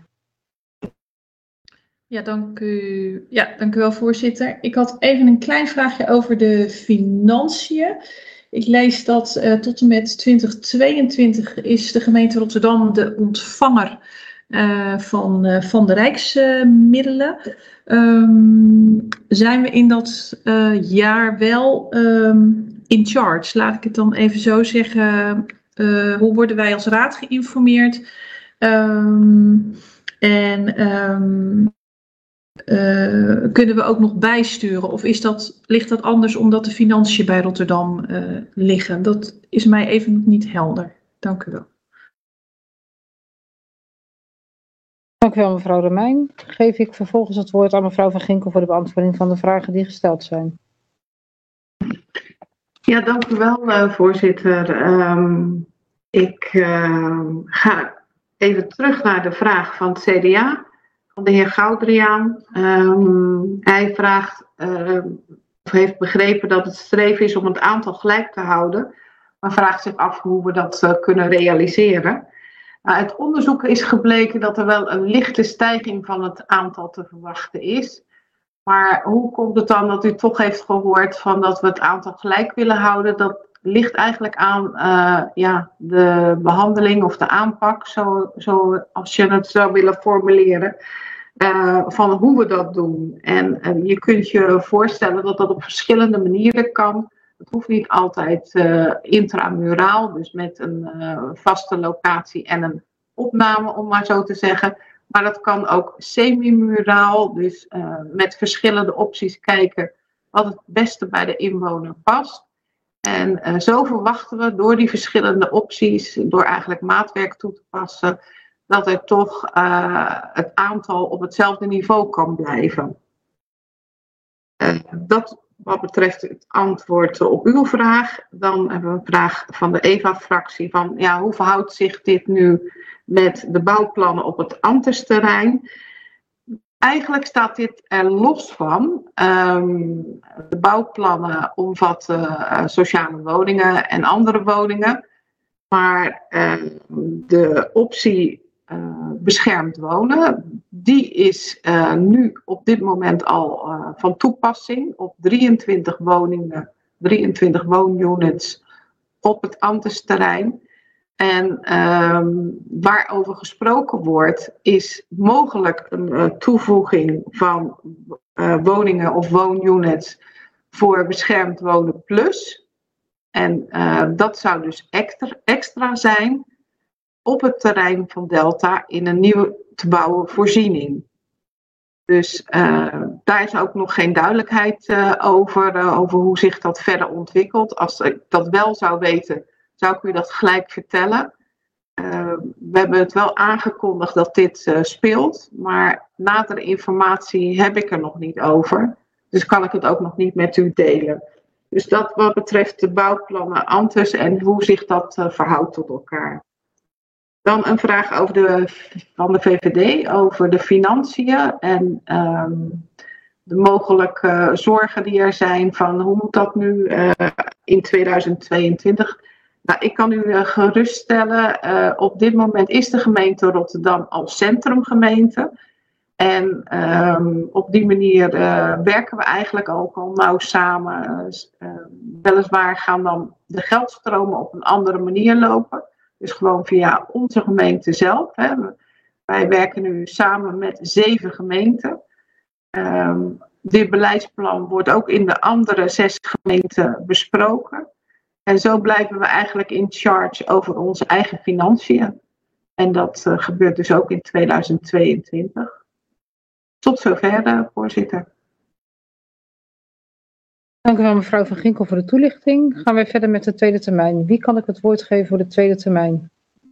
Ja, dank u. Ja, dank u wel, voorzitter. Ik had even een klein vraagje over de financiën. Ik lees dat uh, tot en met twintig tweeëntwintig is de gemeente Rotterdam de ontvanger uh, van, uh, van de rijksmiddelen. Uh, um, zijn we in dat uh, jaar wel um, in charge? Laat ik het dan even zo zeggen. Uh, hoe worden wij als raad geïnformeerd? Um, en um, uh, kunnen we ook nog bijsturen? Of is dat, ligt dat anders omdat de financiën bij Rotterdam uh, liggen? Dat is mij even nog niet helder. Dank u wel. Dank u wel mevrouw Remijn. Geef ik vervolgens het woord aan mevrouw Van Ginkel voor de beantwoording van de vragen die gesteld zijn. Ja, dank u wel, uh, voorzitter. Um, ik uh, ga even terug naar de vraag van het C D A, van de heer Goudriaan. Um, hij vraagt, uh, of heeft begrepen dat het streven is om het aantal gelijk te houden, maar vraagt zich af hoe we dat uh, kunnen realiseren. Uh, uit onderzoeken is gebleken dat er wel een lichte stijging van het aantal te verwachten is. Maar hoe komt het dan dat u toch heeft gehoord van dat we het aantal gelijk willen houden? Dat ligt eigenlijk aan uh, ja, de behandeling of de aanpak, zo, zo als je het zou willen formuleren, uh, van hoe we dat doen. En uh, je kunt je voorstellen dat dat op verschillende manieren kan. Het hoeft niet altijd uh, intramuraal, dus met een uh, vaste locatie en een opname, om maar zo te zeggen. Maar dat kan ook semi-muraal, dus uh, met verschillende opties kijken wat het beste bij de inwoner past. En uh, zo verwachten we door die verschillende opties, door eigenlijk maatwerk toe te passen, dat er toch uh, het aantal op hetzelfde niveau kan blijven. Uh, dat wat betreft het antwoord op uw vraag. Dan hebben we een vraag van de EVA-fractie van ja, hoe verhoudt zich dit nu met de bouwplannen op het Antersterrein? Eigenlijk staat dit er los van. Um, de bouwplannen omvatten uh, sociale woningen en andere woningen. Maar uh, de optie uh, beschermd wonen, die is uh, nu op dit moment al uh, van toepassing op drieëntwintig woningen, drieëntwintig woonunits op het Antersterrein. En um, waarover gesproken wordt, is mogelijk een uh, toevoeging van uh, woningen of woonunits voor beschermd wonen plus. En uh, dat zou dus extra, extra zijn op het terrein van Delta in een nieuwe te bouwen voorziening. Dus uh, daar is ook nog geen duidelijkheid uh, over, uh, over hoe zich dat verder ontwikkelt. Als ik dat wel zou weten, zou ik u dat gelijk vertellen. Uh, we hebben het wel aangekondigd dat dit uh, speelt, maar nadere informatie heb ik er nog niet over. Dus kan ik het ook nog niet met u delen. Dus dat wat betreft de bouwplannen Antes en hoe zich dat uh, verhoudt tot elkaar. Dan een vraag over de, van de V V D over de financiën en um, de mogelijke zorgen die er zijn van hoe moet dat nu uh, in tweeduizend tweeëntwintig. Nou, ik kan u uh, geruststellen, uh, op dit moment is de gemeente Rotterdam als centrumgemeente. En um, op die manier uh, werken we eigenlijk ook al nauw samen. Uh, weliswaar gaan dan de geldstromen op een andere manier lopen. Dus gewoon via onze gemeente zelf. Hè. Wij werken nu samen met zeven gemeenten. Um, dit beleidsplan wordt ook in de andere zes gemeenten besproken. En zo blijven we eigenlijk in charge over onze eigen financiën. En dat uh, gebeurt dus ook in tweeduizend tweeëntwintig. Tot zover, uh, voorzitter. Dank u wel, mevrouw Van Ginkel, voor de toelichting. Gaan wij verder met de tweede termijn. Wie kan ik het woord geven voor de tweede termijn?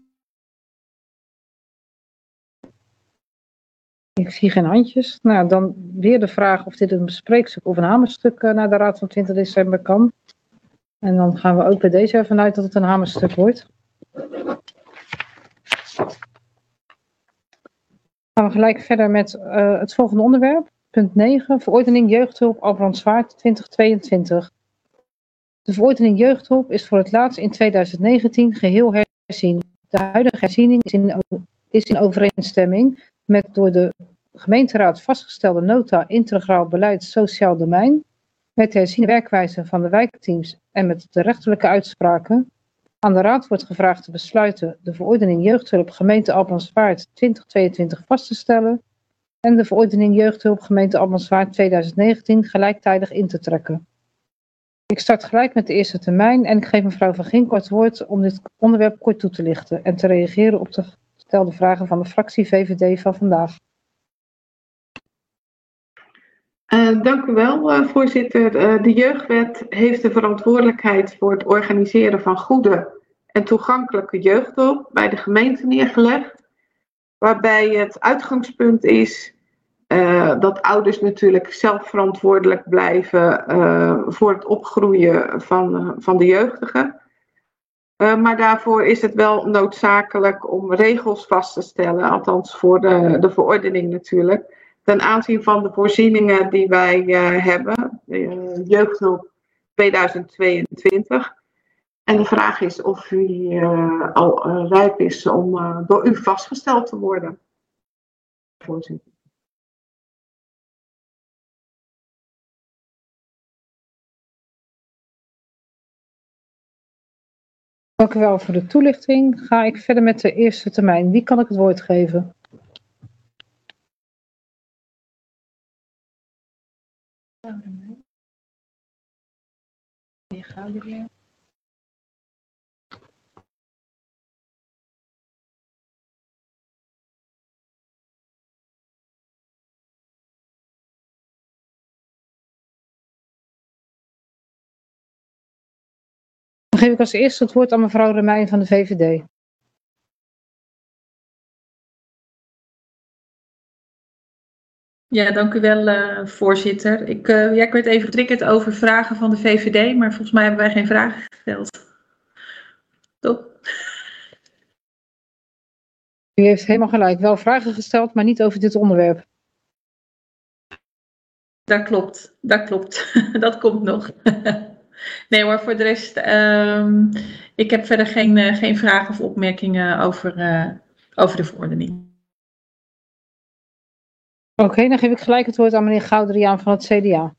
Ik zie geen handjes. Nou, dan weer de vraag of dit een bespreekstuk of een hamerstuk uh, naar de Raad van twintig december kan. En dan gaan we ook bij deze ervan uit dat het een hamerstuk wordt. Dan gaan we gelijk verder met uh, het volgende onderwerp. Punt negen. Verordening jeugdhulp Albrandswaard twintig tweeëntwintig. De verordening jeugdhulp is voor het laatst in tweeduizend negentien geheel herzien. De huidige herziening is in, is in overeenstemming met door de gemeenteraad vastgestelde nota integraal beleid sociaal domein, met de herziene werkwijze van de wijkteams en met de rechterlijke uitspraken. Aan de raad wordt gevraagd te besluiten de verordening jeugdhulp gemeente Albrandswaard twintig tweeëntwintig vast te stellen en de verordening jeugdhulp gemeente Albrandswaard tweeduizend negentien gelijktijdig in te trekken. Ik start gelijk met de eerste termijn en ik geef mevrouw Van Ginkel het woord om dit onderwerp kort toe te lichten en te reageren op de gestelde vragen van de fractie V V D van vandaag. Uh, dank u wel, uh, voorzitter. Uh, de jeugdwet heeft de verantwoordelijkheid voor het organiseren van goede en toegankelijke jeugdhulp bij de gemeente neergelegd. Waarbij het uitgangspunt is uh, dat ouders natuurlijk zelf verantwoordelijk blijven uh, voor het opgroeien van, uh, van de jeugdigen. Uh, maar daarvoor is het wel noodzakelijk om regels vast te stellen, althans voor de, de verordening natuurlijk, ten aanzien van de voorzieningen die wij uh, hebben, uh, jeugdhulp tweeduizend tweeëntwintig. En de vraag is of u uh, al uh, rijp is om uh, door u vastgesteld te worden. Voorzitter. Dank u wel voor de toelichting. Ga ik verder met de eerste termijn. Wie kan ik het woord geven? Meneer Gouderiaan. Dan geef ik als eerste het woord aan mevrouw Remijn van de V V D. Ja, dank u wel, uh, voorzitter. Ik, uh, ja, ik werd even getriggerd over vragen van de V V D, maar volgens mij hebben wij geen vragen gesteld. Toch? U heeft helemaal gelijk. Wel vragen gesteld, maar niet over dit onderwerp. Dat klopt, dat klopt. Dat komt nog. Nee hoor, voor de rest, um, ik heb verder geen, uh, geen vragen of opmerkingen over, uh, over de verordening. Oké, okay, dan geef ik gelijk het woord aan meneer Gouderiaan van het C D A.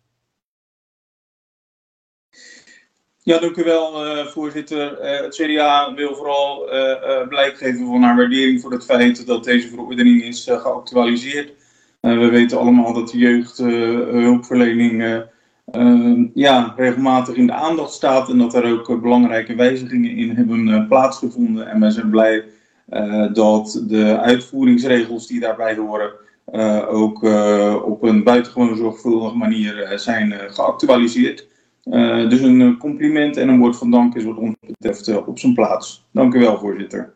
Ja, dank u wel, uh, voorzitter. Uh, het C D A wil vooral uh, uh, blijk geven van haar waardering voor het feit dat deze verordening is uh, geactualiseerd. Uh, we weten allemaal dat de jeugdhulpverlening uh, uh, ja, regelmatig in de aandacht staat en dat er ook uh, belangrijke wijzigingen in hebben uh, plaatsgevonden. En wij zijn blij uh, dat de uitvoeringsregels die daarbij horen uh, ook uh, op een buitengewoon zorgvuldige manier uh, zijn uh, geactualiseerd. Uh, dus een compliment en een woord van dank is wat ons betreft uh, op zijn plaats. Dank u wel, voorzitter.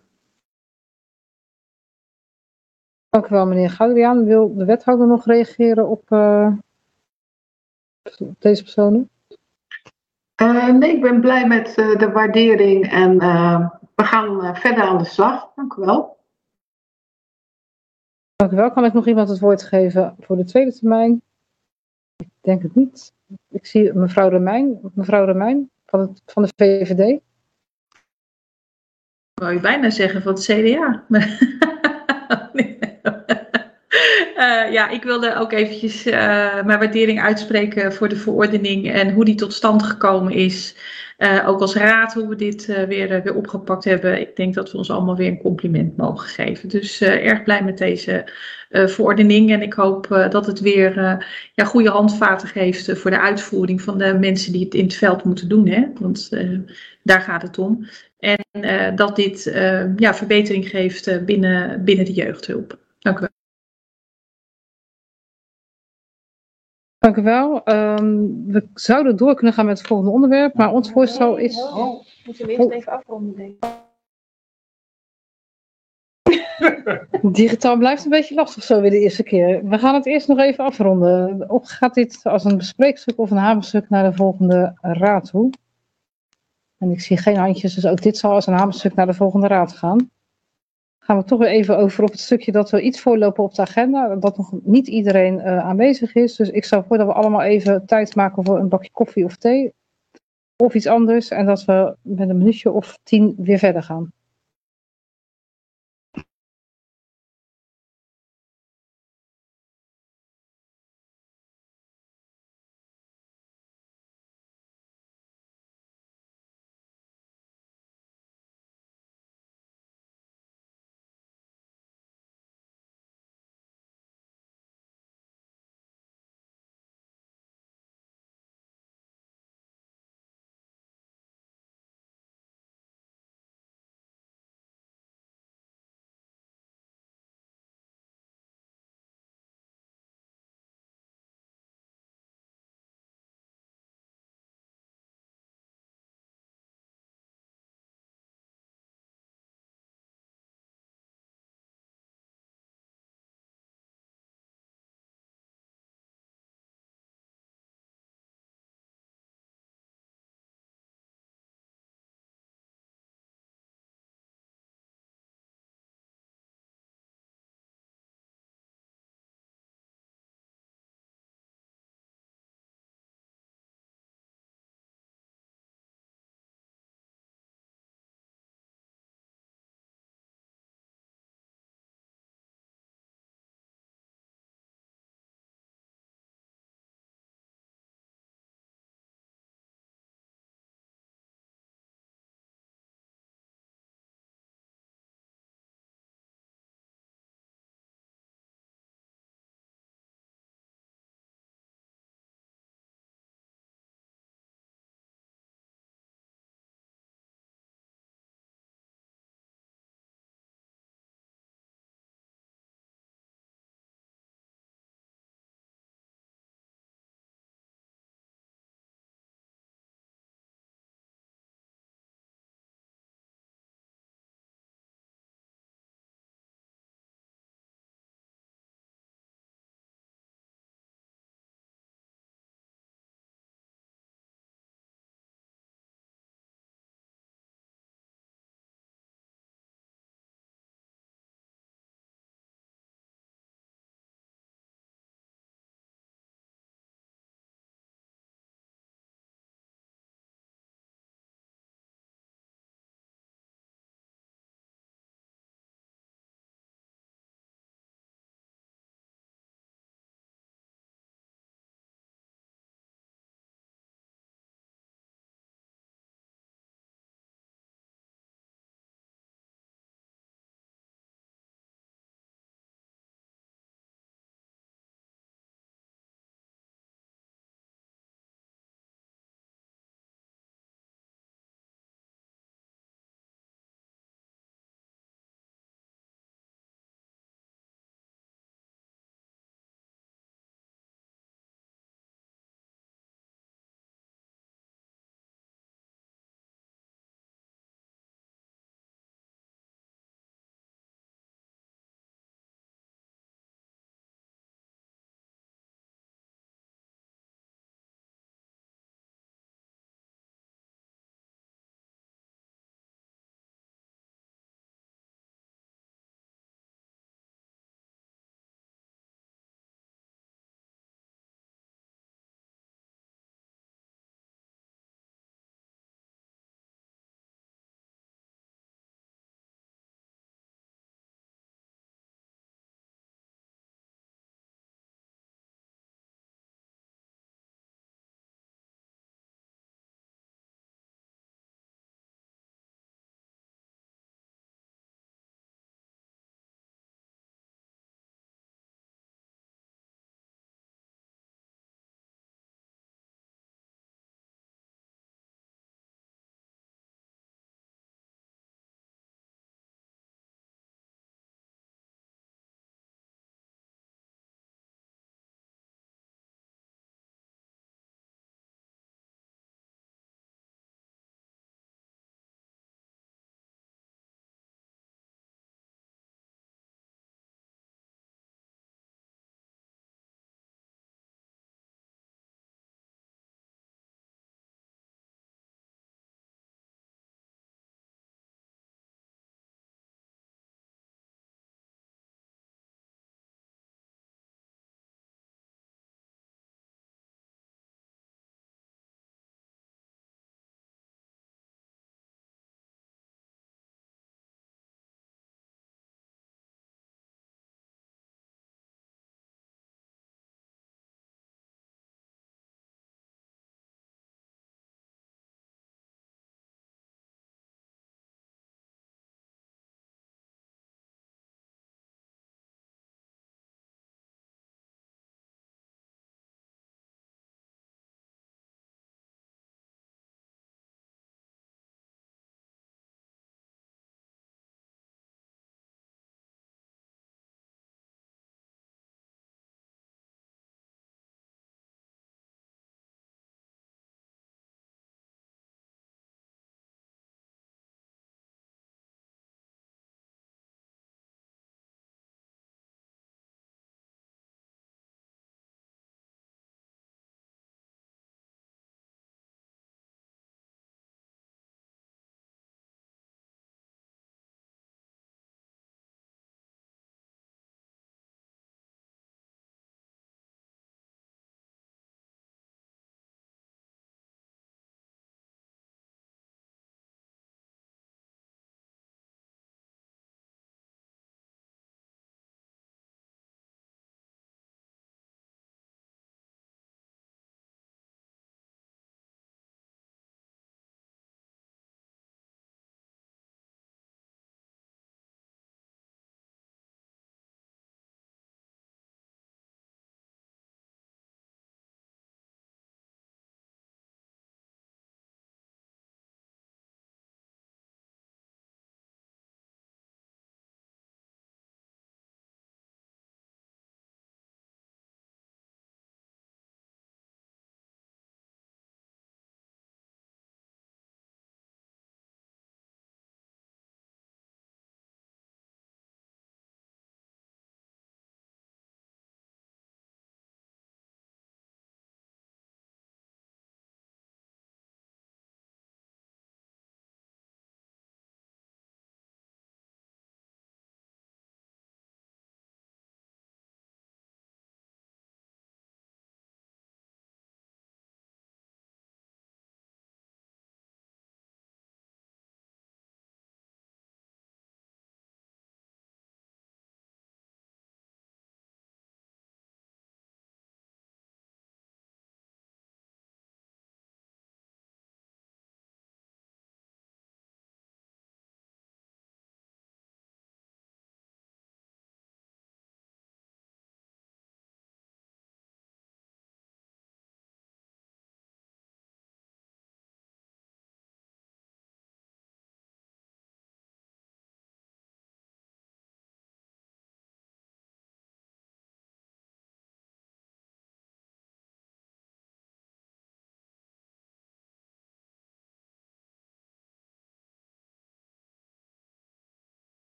Dank u wel, meneer Gouderiaan. Wil de wethouder nog reageren op, uh, deze personen? Uh, nee, ik ben blij met uh, de waardering en uh, we gaan uh, verder aan de slag. Dank u wel. Dank u wel. Kan ik nog iemand het woord geven voor de tweede termijn? Ik denk het niet. Ik zie mevrouw Remijn, mevrouw Remijn van, het, van de V V D. Wou je bijna zeggen van het C D A. Uh, ja, ik wilde ook eventjes uh, mijn waardering uitspreken voor de verordening en hoe die tot stand gekomen is. Uh, ook als raad hoe we dit uh, weer, uh, weer opgepakt hebben. Ik denk dat we ons allemaal weer een compliment mogen geven. Dus uh, erg blij met deze uh, verordening. En ik hoop uh, dat het weer uh, ja, goede handvaten geeft uh, voor de uitvoering van de mensen die het in het veld moeten doen. Hè? Want uh, daar gaat het om. En uh, dat dit uh, ja, verbetering geeft uh, binnen, binnen de jeugdhulp. Dank u wel. Dank u wel. Um, we zouden door kunnen gaan met het volgende onderwerp, maar ons voorstel is... Oh, moeten we eerst oh. even afronden, denk ik. Digitaal blijft een beetje lastig zo weer de eerste keer. We gaan het eerst nog even afronden. Of gaat dit als een bespreekstuk of een hamerstuk naar de volgende raad toe? En ik zie geen handjes, dus ook dit zal als een hamerstuk naar de volgende raad gaan. Gaan we toch weer even over op het stukje dat we iets voorlopen op de agenda. Dat nog niet iedereen uh, aanwezig is. Dus ik stel voor dat we allemaal even tijd maken voor een bakje koffie of thee. Of iets anders. En dat we met een minuutje of tien weer verder gaan.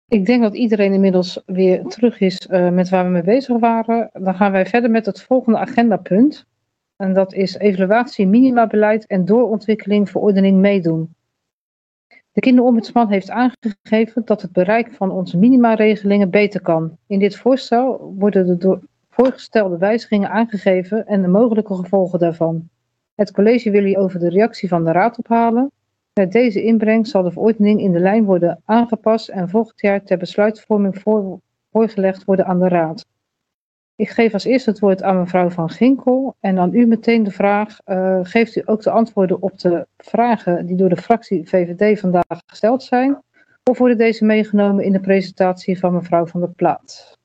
Ik denk dat iedereen inmiddels weer terug is uh, met waar we mee bezig waren. Dan gaan wij verder met het volgende agendapunt. En dat is evaluatie minimabeleid en doorontwikkeling verordening meedoen. De kinderombudsman heeft aangegeven dat het bereik van onze minimaregelingen beter kan. In dit voorstel worden de door voorgestelde wijzigingen aangegeven en de mogelijke gevolgen daarvan. Het college wil hierover de reactie van de raad ophalen. Met deze inbreng zal de verordening in de lijn worden aangepast en volgend jaar ter besluitvorming voor, voorgelegd worden aan de raad. Ik geef als eerste het woord aan mevrouw Van Ginkel en aan u meteen de vraag, uh, geeft u ook de antwoorden op de vragen die door de fractie V V D vandaag gesteld zijn, of worden deze meegenomen in de presentatie van mevrouw Van der Plaat?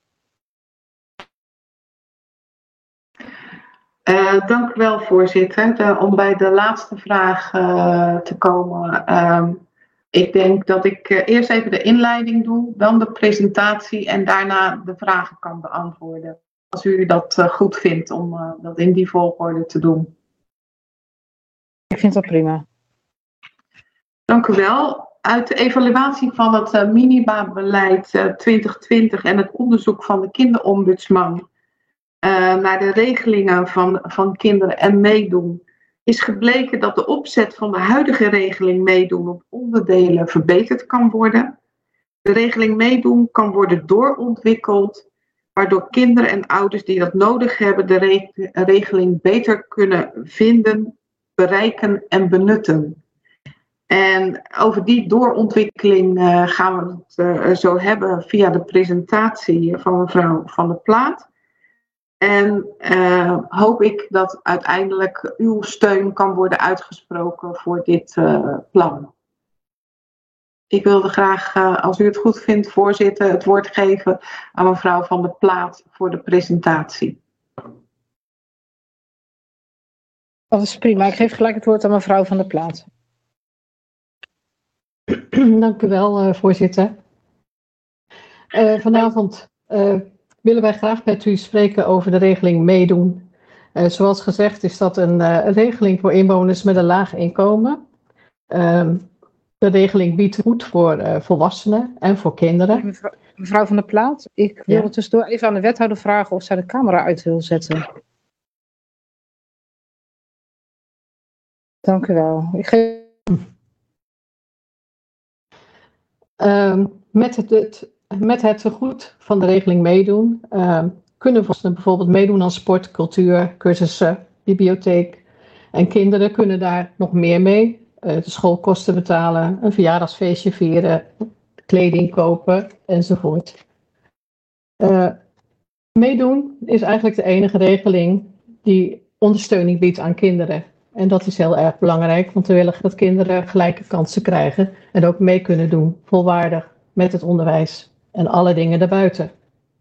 Uh, dank u wel, voorzitter. De, om bij de laatste vraag uh, te komen. Uh, ik denk dat ik uh, eerst even de inleiding doe, dan de presentatie en daarna de vragen kan beantwoorden. Als u dat uh, goed vindt om uh, dat in die volgorde te doen. Ik vind dat prima. Dank u wel. Uit de evaluatie van het uh, minimabeleid uh, twintig twintig en het onderzoek van de kinderombudsman Uh, naar de regelingen van, van kinderen en meedoen, is gebleken dat de opzet van de huidige regeling meedoen op onderdelen verbeterd kan worden. De regeling meedoen kan worden doorontwikkeld, waardoor kinderen en ouders die dat nodig hebben de re- regeling beter kunnen vinden, bereiken en benutten. En over die doorontwikkeling uh, gaan we het uh, zo hebben via de presentatie van mevrouw Van der Plaat. En uh, hoop ik dat uiteindelijk uw steun kan worden uitgesproken voor dit uh, plan. Ik wilde graag, uh, als u het goed vindt, voorzitter, het woord geven aan mevrouw Van der Plaat voor de presentatie. Dat is prima. Ik geef gelijk het woord aan mevrouw Van der Plaat. Dank u wel, uh, voorzitter. Uh, vanavond uh, willen wij graag met u spreken over de regeling meedoen. Uh, zoals gezegd is dat een, uh, een regeling voor inwoners met een laag inkomen. Uh, de regeling biedt goed voor uh, volwassenen en voor kinderen. Mevrouw, mevrouw Van der Plaat, ik wil ja. tussendoor even aan de wethouder vragen of zij de camera uit wil zetten. Dank u wel. Ik geef... uh, met het... het Met het tegoed van de regeling meedoen uh, kunnen volwassenen bijvoorbeeld meedoen aan sport, cultuur, cursussen, bibliotheek. En kinderen kunnen daar nog meer mee. Uh, de schoolkosten betalen, een verjaardagsfeestje vieren, kleding kopen enzovoort. Uh, meedoen is eigenlijk de enige regeling die ondersteuning biedt aan kinderen. En dat is heel erg belangrijk, want we willen dat kinderen gelijke kansen krijgen en ook mee kunnen doen, volwaardig met het onderwijs. En alle dingen daarbuiten.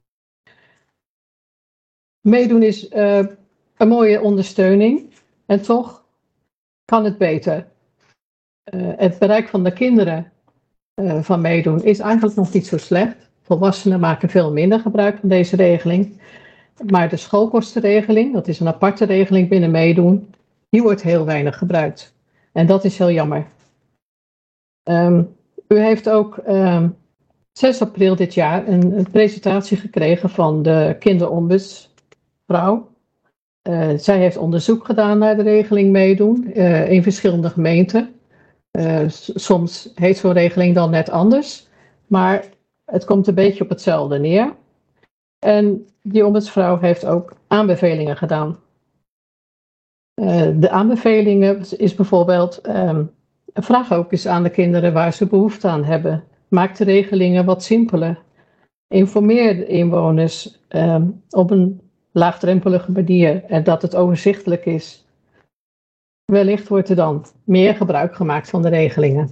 Meedoen is uh, een mooie ondersteuning. En toch kan het beter. Uh, het bereik van de kinderen uh, van meedoen is eigenlijk nog niet zo slecht. Volwassenen maken veel minder gebruik van deze regeling. Maar de schoolkostenregeling, dat is een aparte regeling binnen meedoen, die wordt heel weinig gebruikt. En dat is heel jammer. Um, u heeft ook... Um, zes april dit jaar een, een presentatie gekregen van de kinderombudsvrouw. Uh, zij heeft onderzoek gedaan naar de regeling meedoen uh, in verschillende gemeenten. Uh, soms heet zo'n regeling dan net anders, maar het komt een beetje op hetzelfde neer. En die ombudsvrouw heeft ook aanbevelingen gedaan. Uh, de aanbevelingen is bijvoorbeeld, um, vraag ook eens aan de kinderen waar ze behoefte aan hebben. Maak de regelingen wat simpeler. Informeer de inwoners um, op een laagdrempelige manier en dat het overzichtelijk is. Wellicht wordt er dan meer gebruik gemaakt van de regelingen.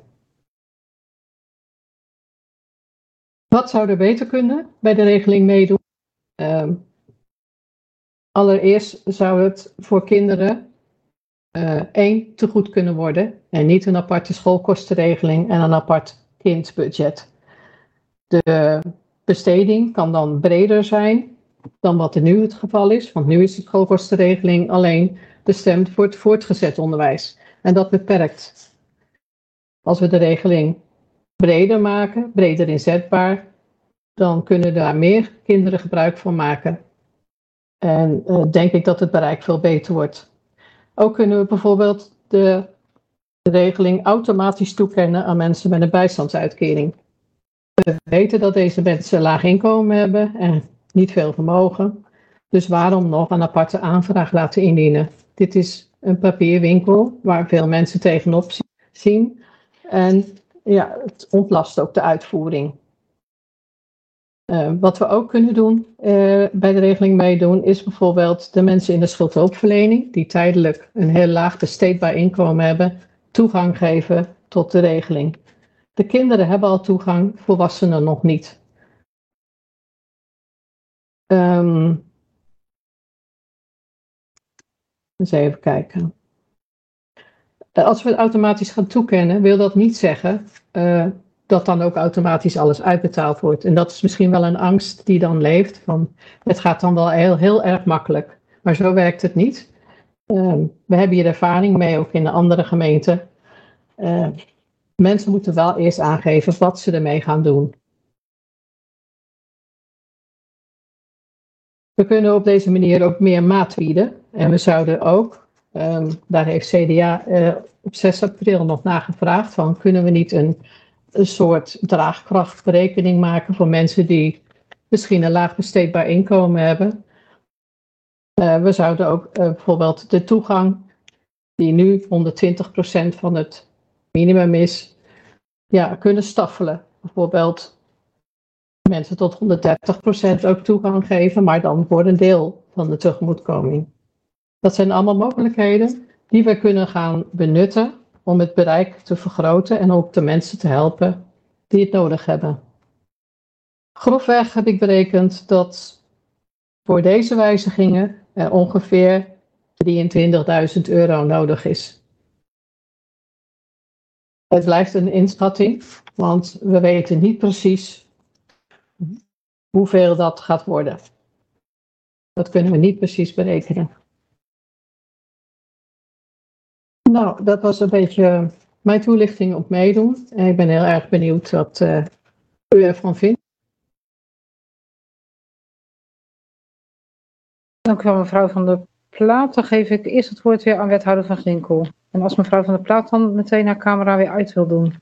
Wat zou er beter kunnen bij de regeling meedoen? Um, allereerst zou het voor kinderen uh, één tegoed kunnen worden en niet een aparte schoolkostenregeling en een apart kindbudget. De besteding kan dan breder zijn dan wat er nu het geval is, want nu is de schoolkostenregeling alleen bestemd voor het voortgezet onderwijs. En dat beperkt. Als we de regeling breder maken, breder inzetbaar, dan kunnen daar meer kinderen gebruik van maken. En uh, denk ik dat het bereik veel beter wordt. Ook kunnen we bijvoorbeeld de, de regeling automatisch toekennen aan mensen met een bijstandsuitkering. We weten dat deze mensen laag inkomen hebben en niet veel vermogen. Dus waarom nog een aparte aanvraag laten indienen? Dit is een papierwinkel waar veel mensen tegenop zien. En ja, het ontlast ook de uitvoering. Uh, wat we ook kunnen doen, uh, bij de regeling meedoen, is bijvoorbeeld de mensen in de schuldhulpverlening, die tijdelijk een heel laag besteedbaar inkomen hebben, toegang geven tot de regeling. De kinderen hebben al toegang, volwassenen nog niet. Um, eens even kijken. Uh, als we het automatisch gaan toekennen, wil dat niet zeggen uh, dat dan ook automatisch alles uitbetaald wordt. En dat is misschien wel een angst die dan leeft. Van, het gaat dan wel heel, heel erg makkelijk. Maar zo werkt het niet. Uh, we hebben hier ervaring mee, ook in de andere gemeenten. Uh, mensen moeten wel eerst aangeven wat ze ermee gaan doen. We kunnen op deze manier ook meer maat bieden. En we zouden ook, um, daar heeft C D A uh, op zes april nog naar gevraagd, van kunnen we niet een, een soort draagkrachtberekening maken voor mensen die misschien een laag besteedbaar inkomen hebben. Uh, we zouden ook uh, bijvoorbeeld de toegang, die nu honderdtwintig procent van het minimum is, ja, kunnen staffelen. Bijvoorbeeld mensen tot honderddertig procent ook toegang geven, maar dan voor een deel van de tegemoetkoming. Dat zijn allemaal mogelijkheden die we kunnen gaan benutten om het bereik te vergroten en ook de mensen te helpen die het nodig hebben. Grofweg heb ik berekend dat voor deze wijzigingen er ongeveer drieëntwintigduizend euro nodig is. Het blijft een inschatting, want we weten niet precies hoeveel dat gaat worden. Dat kunnen we niet precies berekenen. Nou, dat was een beetje mijn toelichting op meedoen. En ik ben heel erg benieuwd wat uh, u ervan vindt. Dank u wel, mevrouw Van der Plaat. Dan geef ik eerst het woord weer aan wethouder Van Ginkel. En als mevrouw Van der Plaat dan meteen haar camera weer uit wil doen.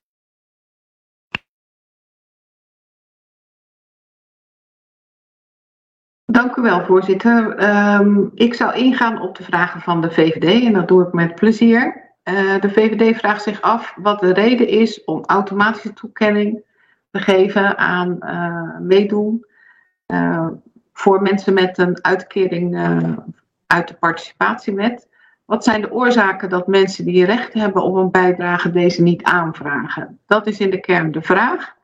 Dank u wel, voorzitter. Um, ik zou ingaan op de vragen van de V V D en dat doe ik met plezier. Uh, de V V D vraagt zich af wat de reden is om automatische toekenning te geven aan uh, meedoen uh, voor mensen met een uitkering uh, uit de participatiewet. Wat zijn de oorzaken dat mensen die recht hebben op een bijdrage deze niet aanvragen? Dat is in de kern de vraag.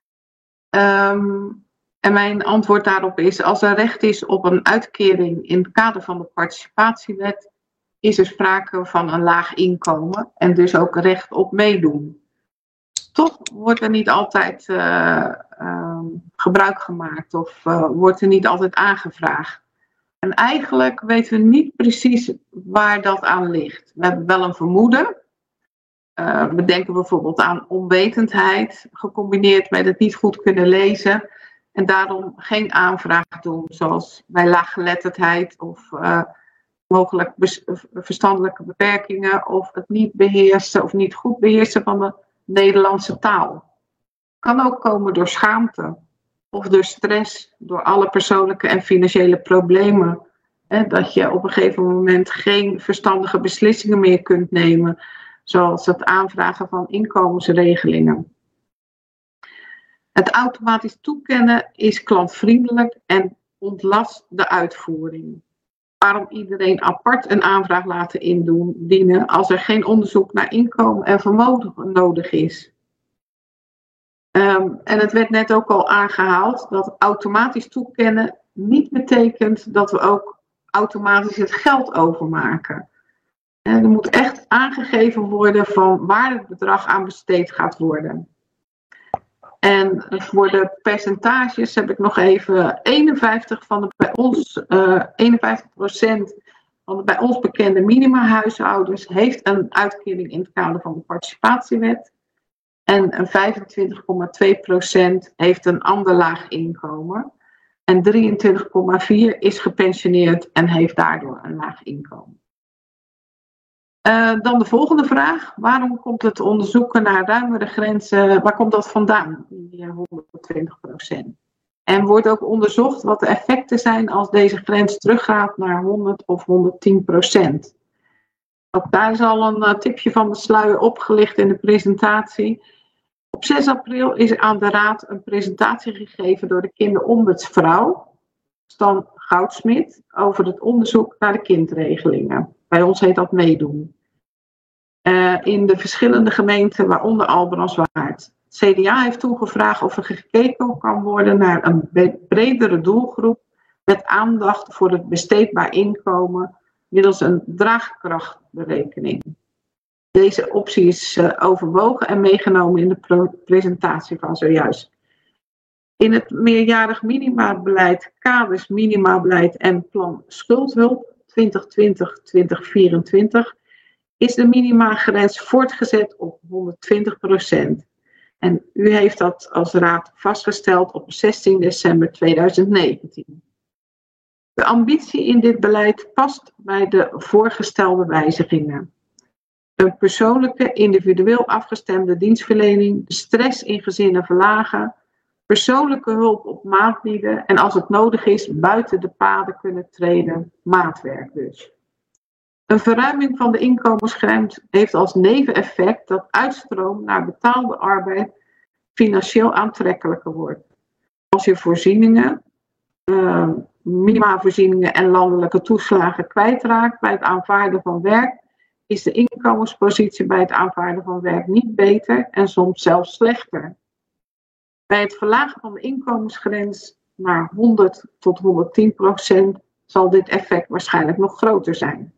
Um, En mijn antwoord daarop is, als er recht is op een uitkering in het kader van de participatiewet, is er sprake van een laag inkomen en dus ook recht op meedoen. Toch wordt er niet altijd uh, uh, gebruik gemaakt of uh, wordt er niet altijd aangevraagd. En eigenlijk weten we niet precies waar dat aan ligt. We hebben wel een vermoeden. Uh, we denken bijvoorbeeld aan onwetendheid, gecombineerd met het niet goed kunnen lezen. En daarom geen aanvraag doen, zoals bij laaggeletterdheid of uh, mogelijk verstandelijke beperkingen of het niet beheersen of niet goed beheersen van de Nederlandse taal. Kan ook komen door schaamte of door stress, door alle persoonlijke en financiële problemen. Hè, dat je op een gegeven moment geen verstandige beslissingen meer kunt nemen, zoals het aanvragen van inkomensregelingen. Het automatisch toekennen is klantvriendelijk en ontlast de uitvoering. Waarom iedereen apart een aanvraag laten indienen als er geen onderzoek naar inkomen en vermogen nodig is? Um, en het werd net ook al aangehaald dat automatisch toekennen niet betekent dat we ook automatisch het geld overmaken. En er moet echt aangegeven worden van waar het bedrag aan besteed gaat worden. En voor de percentages heb ik nog even eenenvijftig van de bij ons uh, eenenvijftig procent van de bij ons bekende minimumhuishoudens heeft een uitkering in het kader van de participatiewet. En vijfentwintig komma twee procent heeft een ander laag inkomen. En drieëntwintig komma vier is gepensioneerd en heeft daardoor een laag inkomen. Uh, dan de volgende vraag. Waarom komt het onderzoeken naar ruimere grenzen, waar komt dat vandaan, die honderdtwintig procent? En wordt ook onderzocht wat de effecten zijn als deze grens teruggaat naar honderd of honderdtien procent. Ook daar is al een uh, tipje van de sluier opgelicht in de presentatie. Op zes april is aan de Raad een presentatie gegeven door de kinderombudsvrouw, Stan Goudsmit, over het onderzoek naar de kindregelingen. Bij ons heet dat meedoen. Uh, in de verschillende gemeenten, waaronder Albrandswaard. Het C D A heeft toen gevraagd of er gekeken kan worden naar een bredere doelgroep met aandacht voor het besteedbaar inkomen middels een draagkrachtberekening. Deze optie is uh, overwogen en meegenomen in de presentatie van zojuist. In het meerjarig minimabeleid, kaders minimabeleid en plan schuldhulp twintig twintig tot twintig vierentwintig is de minimagrens voortgezet op honderdtwintig procent. En u heeft dat als raad vastgesteld op zestien december tweeduizend negentien. De ambitie in dit beleid past bij de voorgestelde wijzigingen. Een persoonlijke, individueel afgestemde dienstverlening, stress in gezinnen verlagen, persoonlijke hulp op maat bieden en als het nodig is buiten de paden kunnen treden, maatwerk dus. Een verruiming van de inkomensgrens heeft als neveneffect dat uitstroom naar betaalde arbeid financieel aantrekkelijker wordt. Als je voorzieningen, uh, minimumvoorzieningen en landelijke toeslagen kwijtraakt bij het aanvaarden van werk, is de inkomenspositie bij het aanvaarden van werk niet beter en soms zelfs slechter. Bij het verlagen van de inkomensgrens naar honderd tot honderdtien procent zal dit effect waarschijnlijk nog groter zijn.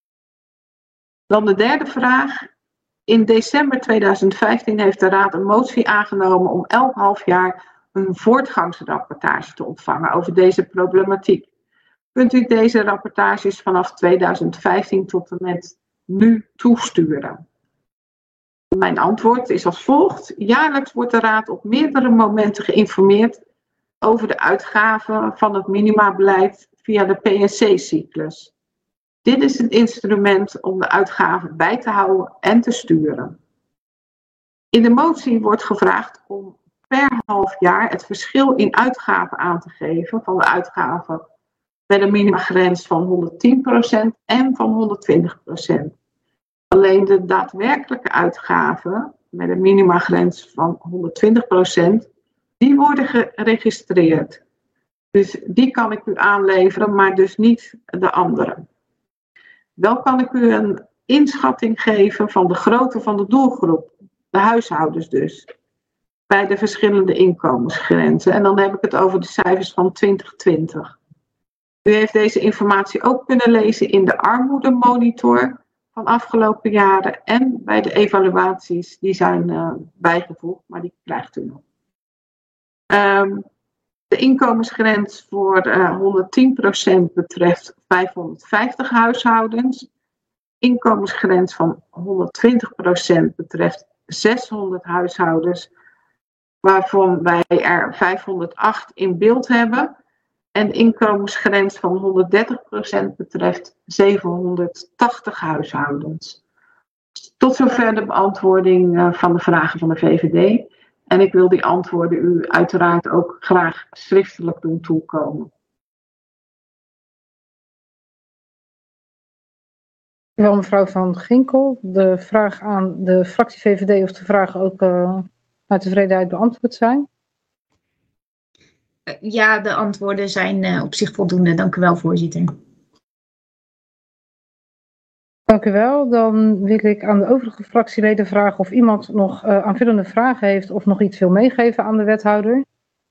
Dan de derde vraag. In december tweeduizend vijftien heeft de Raad een motie aangenomen om elk half jaar een voortgangsrapportage te ontvangen over deze problematiek. Kunt u deze rapportages vanaf tweeduizend vijftien tot en met nu toesturen? Mijn antwoord is als volgt. Jaarlijks wordt de Raad op meerdere momenten geïnformeerd over de uitgaven van het minimabeleid via de P N C-cyclus. Dit is het instrument om de uitgaven bij te houden en te sturen. In de motie wordt gevraagd om per half jaar het verschil in uitgaven aan te geven van de uitgaven met een minimagrens van honderdtien procent en van honderdtwintig procent. Alleen de daadwerkelijke uitgaven met een minimagrens van honderdtwintig procent, die worden geregistreerd. Dus die kan ik u aanleveren, maar dus niet de andere. Wel kan ik u een inschatting geven van de grootte van de doelgroep, de huishoudens dus, bij de verschillende inkomensgrenzen. En dan heb ik het over de cijfers van twintig twintig. U heeft deze informatie ook kunnen lezen in de armoedemonitor van afgelopen jaren en bij de evaluaties die zijn uh, bijgevoegd, maar die krijgt u nog. Um, de inkomensgrens voor uh, honderdtien procent betreft vijfhonderdvijftig huishoudens. Inkomensgrens van honderdtwintig procent betreft zeshonderd huishoudens, waarvan wij er vijfhonderdacht in beeld hebben. En de inkomensgrens van honderddertig procent betreft zevenhonderdtachtig huishoudens. Tot zover de beantwoording van de vragen van de V V D. En ik wil die antwoorden u uiteraard ook graag schriftelijk doen toekomen. Wel, mevrouw Van Ginkel, de vraag aan de fractie V V D of de vragen ook uh, naar tevredenheid beantwoord zijn. Ja, de antwoorden zijn uh, op zich voldoende. Dank u wel, voorzitter. Dank u wel. Dan wil ik aan de overige fractieleden vragen of iemand nog uh, aanvullende vragen heeft of nog iets wil meegeven aan de wethouder.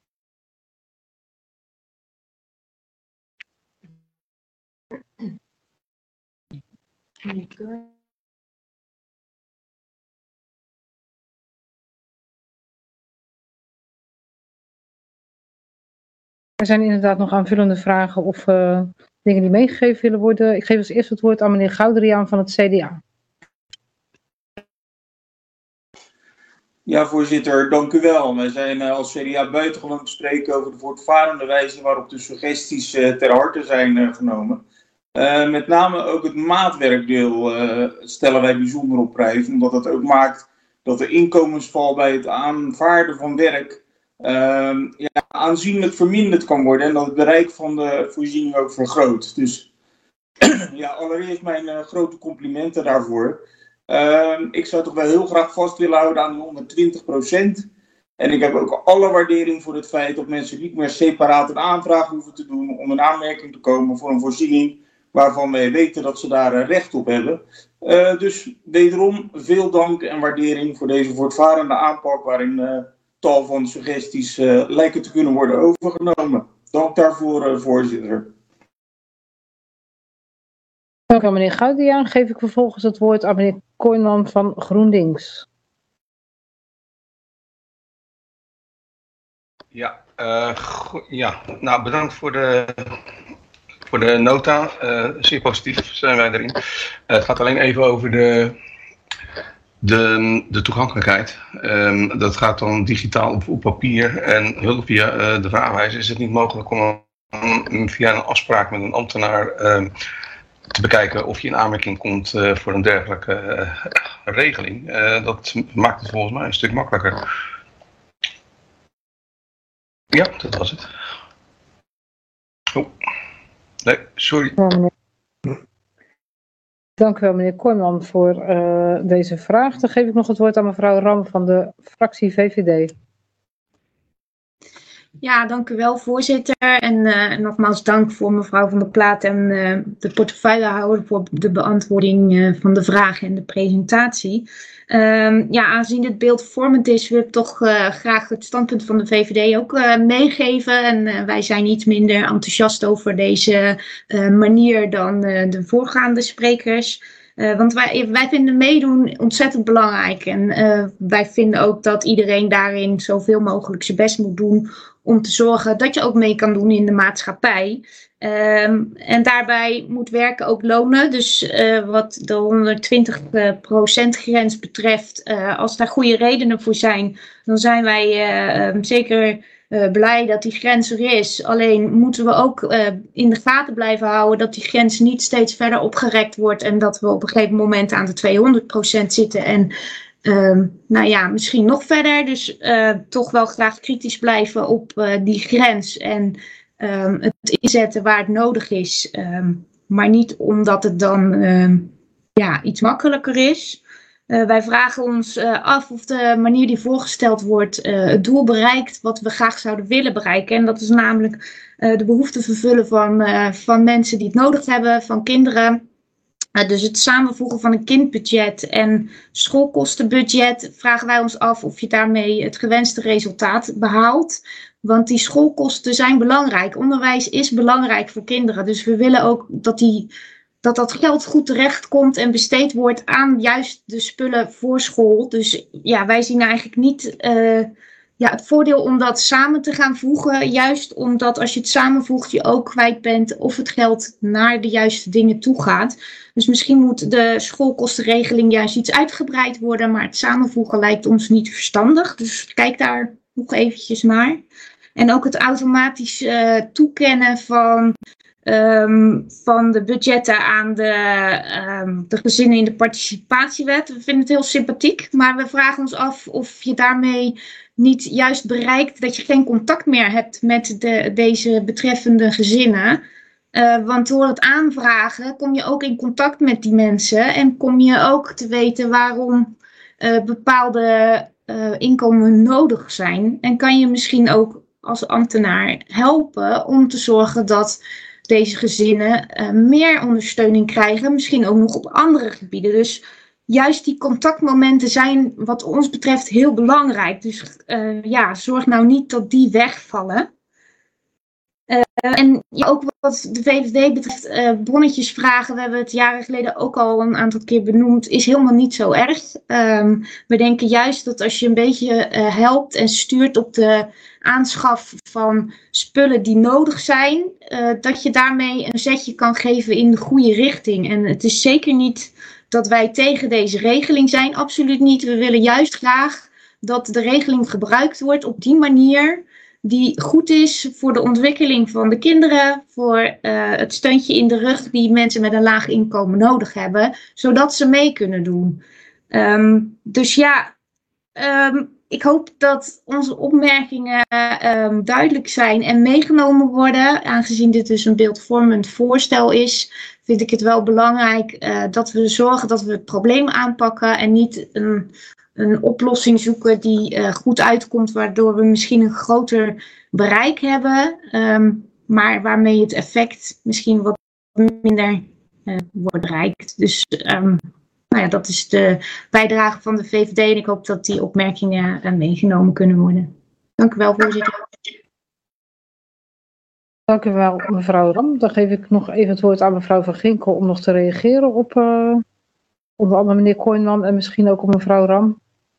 Er zijn inderdaad nog aanvullende vragen of uh, dingen die meegegeven willen worden. Ik geef als eerste het woord aan meneer Goudriaan van het C D A. Ja, voorzitter, dank u wel. Wij zijn uh, als C D A buitengewoon te spreken over de voortvarende wijze waarop de suggesties uh, ter harte zijn uh, genomen. Uh, met name ook het maatwerkdeel uh, stellen wij bijzonder op prijs, omdat dat ook maakt dat de inkomensval bij het aanvaarden van werk uh, ja, aanzienlijk verminderd kan worden en dat het bereik van de voorziening ook vergroot. Dus ja, allereerst mijn uh, grote complimenten daarvoor. Uh, ik zou toch wel heel graag vast willen houden aan die honderdtwintig procent. En ik heb ook alle waardering voor het feit dat mensen niet meer separaat een aanvraag hoeven te doen om in aanmerking te komen voor een voorziening waarvan wij weten dat ze daar uh, recht op hebben. Uh, dus wederom veel dank en waardering voor deze voortvarende aanpak waarin uh, tal van suggesties uh, lijken te kunnen worden overgenomen. Dank daarvoor, uh, voorzitter. Dank aan meneer Goudiaan. Geef ik vervolgens het woord aan meneer Kooijman van GroenLinks. Ja, uh, go- ja, nou bedankt voor de, voor de nota. Uh, zeer positief zijn wij erin. Uh, het gaat alleen even over de, de, de toegankelijkheid. Um, dat gaat dan digitaal op, op papier en hulp via uh, de vraagwijzer. Is het niet mogelijk om um, via een afspraak met een ambtenaar um, te bekijken of je in aanmerking komt uh, voor een dergelijke uh, regeling? Uh, dat maakt het volgens mij een stuk makkelijker. Ja, dat was het. Oh, nee, sorry. Ja, meneer. Dank u wel, meneer Kooijman, voor uh, deze vraag. Dan geef ik nog het woord aan mevrouw Ram van de fractie V V D. Ja, dank u wel, voorzitter. En uh, nogmaals dank voor mevrouw Van der Plaat en uh, de portefeuillehouder voor de beantwoording uh, van de vragen en de presentatie. Um, ja, aangezien het beeldvormend is, wil ik toch uh, graag het standpunt van de V V D ook uh, meegeven. En uh, wij zijn iets minder enthousiast over deze uh, manier dan uh, de voorgaande sprekers. Uh, want wij, wij vinden meedoen ontzettend belangrijk. En uh, wij vinden ook dat iedereen daarin zoveel mogelijk zijn best moet doen om te zorgen dat je ook mee kan doen in de maatschappij. Um, en daarbij moet werken ook lonen. Dus uh, wat de honderdtwintig procent grens betreft, uh, als daar goede redenen voor zijn, dan zijn wij uh, um, zeker uh, blij dat die grens er is. Alleen moeten we ook uh, in de gaten blijven houden dat die grens niet steeds verder opgerekt wordt en dat we op een gegeven moment aan de tweehonderd procent zitten en Um, nou ja, misschien nog verder. Dus uh, toch wel graag kritisch blijven op uh, die grens. En um, het inzetten waar het nodig is. Um, maar niet omdat het dan um, ja, iets makkelijker is. Uh, wij vragen ons uh, af of de manier die voorgesteld wordt uh, het doel bereikt wat we graag zouden willen bereiken. En dat is namelijk uh, de behoefte vervullen van, uh, van mensen die het nodig hebben, van kinderen. Uh, dus het samenvoegen van een kindbudget en schoolkostenbudget vragen wij ons af of je daarmee het gewenste resultaat behaalt. Want die schoolkosten zijn belangrijk. Onderwijs is belangrijk voor kinderen. Dus we willen ook dat, die, dat dat geld goed terechtkomt en besteed wordt aan juist de spullen voor school. Dus ja, wij zien eigenlijk niet uh, ja, het voordeel om dat samen te gaan voegen. Juist omdat als je het samenvoegt je ook kwijt bent of het geld naar de juiste dingen toe gaat. Dus misschien moet de schoolkostenregeling juist iets uitgebreid worden, maar het samenvoegen lijkt ons niet verstandig. Dus kijk daar nog eventjes naar. En ook het automatisch uh, toekennen van, um, van de budgetten aan de, um, de gezinnen in de participatiewet. We vinden het heel sympathiek, maar we vragen ons af of je daarmee niet juist bereikt dat je geen contact meer hebt met de, deze betreffende gezinnen. Uh, want door het aanvragen kom je ook in contact met die mensen en kom je ook te weten waarom uh, bepaalde uh, inkomen nodig zijn. En kan je misschien ook als ambtenaar helpen om te zorgen dat deze gezinnen uh, meer ondersteuning krijgen, misschien ook nog op andere gebieden. Dus juist die contactmomenten zijn wat ons betreft heel belangrijk. Dus uh, ja, zorg nou niet dat die wegvallen. Uh, en ja, ook wat de V V D betreft, uh, bonnetjes vragen, we hebben het jaren geleden ook al een aantal keer benoemd, is helemaal niet zo erg. Um, we denken juist dat als je een beetje uh, helpt en stuurt op de aanschaf van spullen die nodig zijn, uh, dat je daarmee een zetje kan geven in de goede richting. En het is zeker niet dat wij tegen deze regeling zijn, absoluut niet. We willen juist graag dat de regeling gebruikt wordt op die manier die goed is voor de ontwikkeling van de kinderen, voor uh, het steuntje in de rug die mensen met een laag inkomen nodig hebben, zodat ze mee kunnen doen. Um, dus ja, um, ik hoop dat onze opmerkingen um, duidelijk zijn en meegenomen worden. Aangezien dit dus een beeldvormend voorstel is, vind ik het wel belangrijk uh, dat we zorgen dat we het probleem aanpakken en niet een, een oplossing zoeken die uh, goed uitkomt, waardoor we misschien een groter bereik hebben, um, maar waarmee het effect misschien wat minder uh, wordt bereikt. Dus um, nou ja, dat is de bijdrage van de V V D en ik hoop dat die opmerkingen uh, meegenomen kunnen worden. Dank u wel, voorzitter. Dank u wel, mevrouw Ram. Dan geef ik nog even het woord aan mevrouw Van Ginkel om nog te reageren op uh, onder andere meneer Kooijman en misschien ook op mevrouw Ram.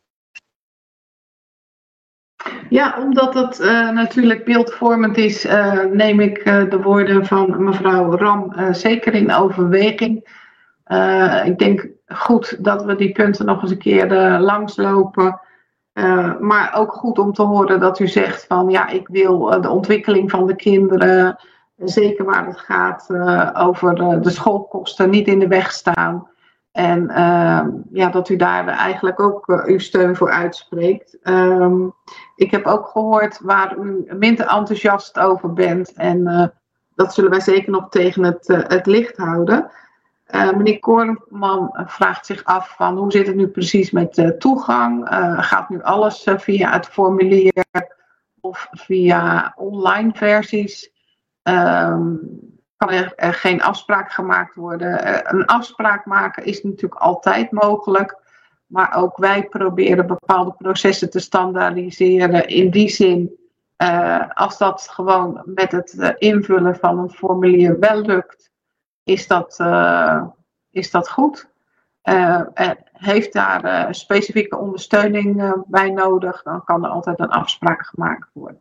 Ja, omdat het uh, natuurlijk beeldvormend is, uh, neem ik uh, de woorden van mevrouw Ram uh, zeker in overweging. Uh, ik denk goed dat we die punten nog eens een keer uh, langslopen. Uh, maar ook goed om te horen dat u zegt van ja, ik wil uh, de ontwikkeling van de kinderen, zeker waar het gaat uh, over uh, de schoolkosten, niet in de weg staan. En uh, ja, dat u daar eigenlijk ook uh, uw steun voor uitspreekt. Um, ik heb ook gehoord waar u minder enthousiast over bent. En uh, dat zullen wij zeker nog tegen het, uh, het licht houden. Uh, meneer Koorman vraagt zich af van hoe zit het nu precies met uh, toegang? Uh, gaat nu alles uh, via het formulier of via online versies? Um, kan er, er geen afspraak gemaakt worden? Uh, een afspraak maken is natuurlijk altijd mogelijk. Maar ook wij proberen bepaalde processen te standaardiseren. In die zin, uh, als dat gewoon met het uh, invullen van een formulier wel lukt, is dat, uh, is dat goed. Uh, heeft daar uh, specifieke ondersteuning uh, bij nodig, dan kan er altijd een afspraak gemaakt worden.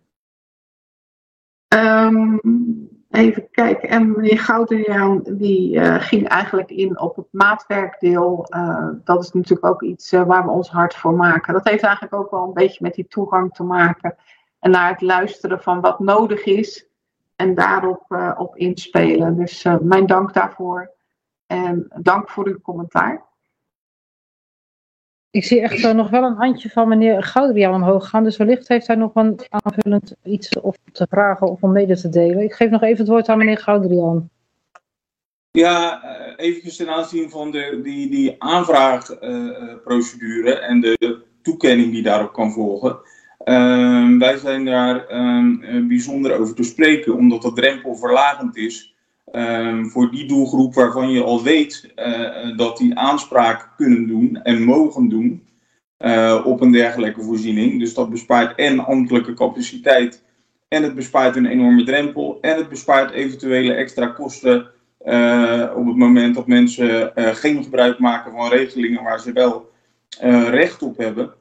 Um, even kijken, en meneer Gouderiaan die uh, ging eigenlijk in op het maatwerkdeel. Uh, dat is natuurlijk ook iets uh, waar we ons hard voor maken. Dat heeft eigenlijk ook wel een beetje met die toegang te maken. En naar het luisteren van wat nodig is. En daarop uh, op inspelen. Dus uh, mijn dank daarvoor. En dank voor uw commentaar. Ik zie echt uh, nog wel een handje van meneer Gouderiaan omhoog gaan. Dus wellicht heeft hij nog een aanvullend iets of te vragen of om mede te delen. Ik geef nog even het woord aan meneer Gouderiaan. Ja, eventjes ten aanzien van de, die, die aanvraagprocedure uh, en de toekenning die daarop kan volgen. Uh, wij zijn daar uh, bijzonder over te spreken, omdat dat drempelverlagend is uh, voor die doelgroep waarvan je al weet uh, dat die aanspraak kunnen doen en mogen doen uh, op een dergelijke voorziening. Dus dat bespaart en ambtelijke capaciteit en het bespaart een enorme drempel en het bespaart eventuele extra kosten uh, op het moment dat mensen uh, geen gebruik maken van regelingen waar ze wel uh, recht op hebben.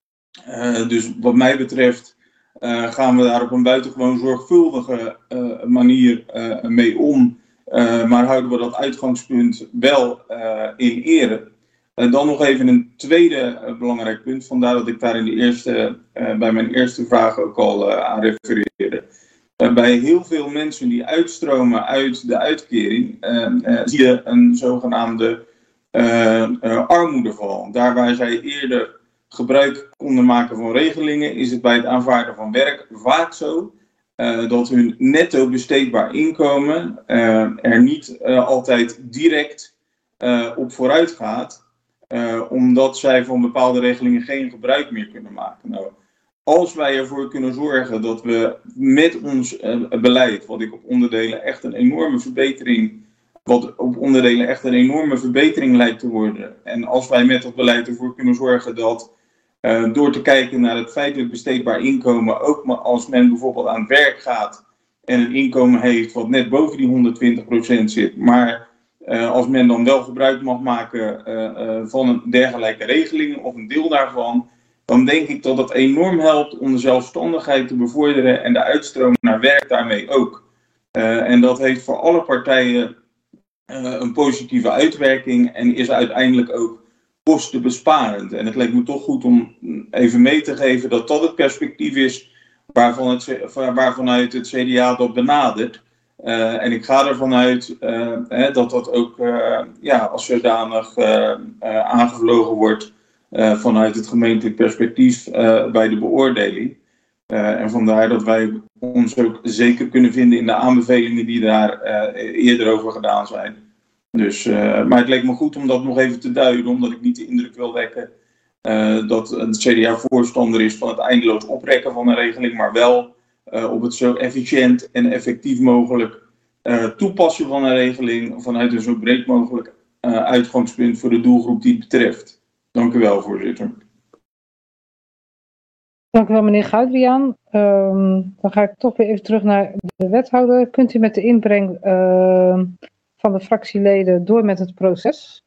Uh, dus wat mij betreft uh, gaan we daar op een buitengewoon zorgvuldige uh, manier uh, mee om. Uh, maar houden we dat uitgangspunt wel uh, in ere. Uh, dan nog even een tweede uh, belangrijk punt. Vandaar dat ik daar in de eerste, uh, bij mijn eerste vraag ook al uh, aan refereerde. Uh, bij heel veel mensen die uitstromen uit de uitkering uh, uh, zie je een zogenaamde uh, uh, armoedeval. Daar waar zij eerder gebruik konden maken van regelingen, is het bij het aanvaarden van werk vaak zo uh, dat hun netto besteedbaar inkomen uh, er niet uh, altijd direct uh, op vooruit gaat, uh, omdat zij van bepaalde regelingen geen gebruik meer kunnen maken. Nou, als wij ervoor kunnen zorgen dat we met ons uh, beleid, wat ik op onderdelen echt een enorme verbetering wat op onderdelen echt een enorme verbetering lijkt te worden. En als wij met dat beleid ervoor kunnen zorgen dat uh, door te kijken naar het feitelijk besteedbaar inkomen, ook maar als men bijvoorbeeld aan het werk gaat en een inkomen heeft wat net boven die honderdtwintig procent zit, maar uh, als men dan wel gebruik mag maken uh, uh, van een dergelijke regeling of een deel daarvan, dan denk ik dat dat enorm helpt om de zelfstandigheid te bevorderen en de uitstroom naar werk daarmee ook. Uh, en dat heeft voor alle partijen Uh, een positieve uitwerking en is uiteindelijk ook kostenbesparend. En het leek me toch goed om even mee te geven dat dat het perspectief is waarvan het, waarvanuit het C D A dat benadert. Uh, en ik ga ervan uit uh, hè, dat dat ook uh, ja, als zodanig uh, uh, aangevlogen wordt uh, vanuit het gemeentelijk perspectief uh, bij de beoordeling. Uh, en vandaar dat wij ons ook zeker kunnen vinden in de aanbevelingen die daar uh, eerder over gedaan zijn. Dus, uh, maar het leek me goed om dat nog even te duiden, omdat ik niet de indruk wil wekken uh, dat het C D A voorstander is van het eindeloos oprekken van een regeling, maar wel uh, op het zo efficiënt en effectief mogelijk uh, toepassen van een regeling vanuit een zo breed mogelijk uh, uitgangspunt voor de doelgroep die het betreft. Dank u wel, voorzitter. Dank u wel, meneer Goudriaan. Um, dan ga ik toch weer even terug naar de wethouder. Kunt u met de inbreng uh, van de fractieleden door met het proces?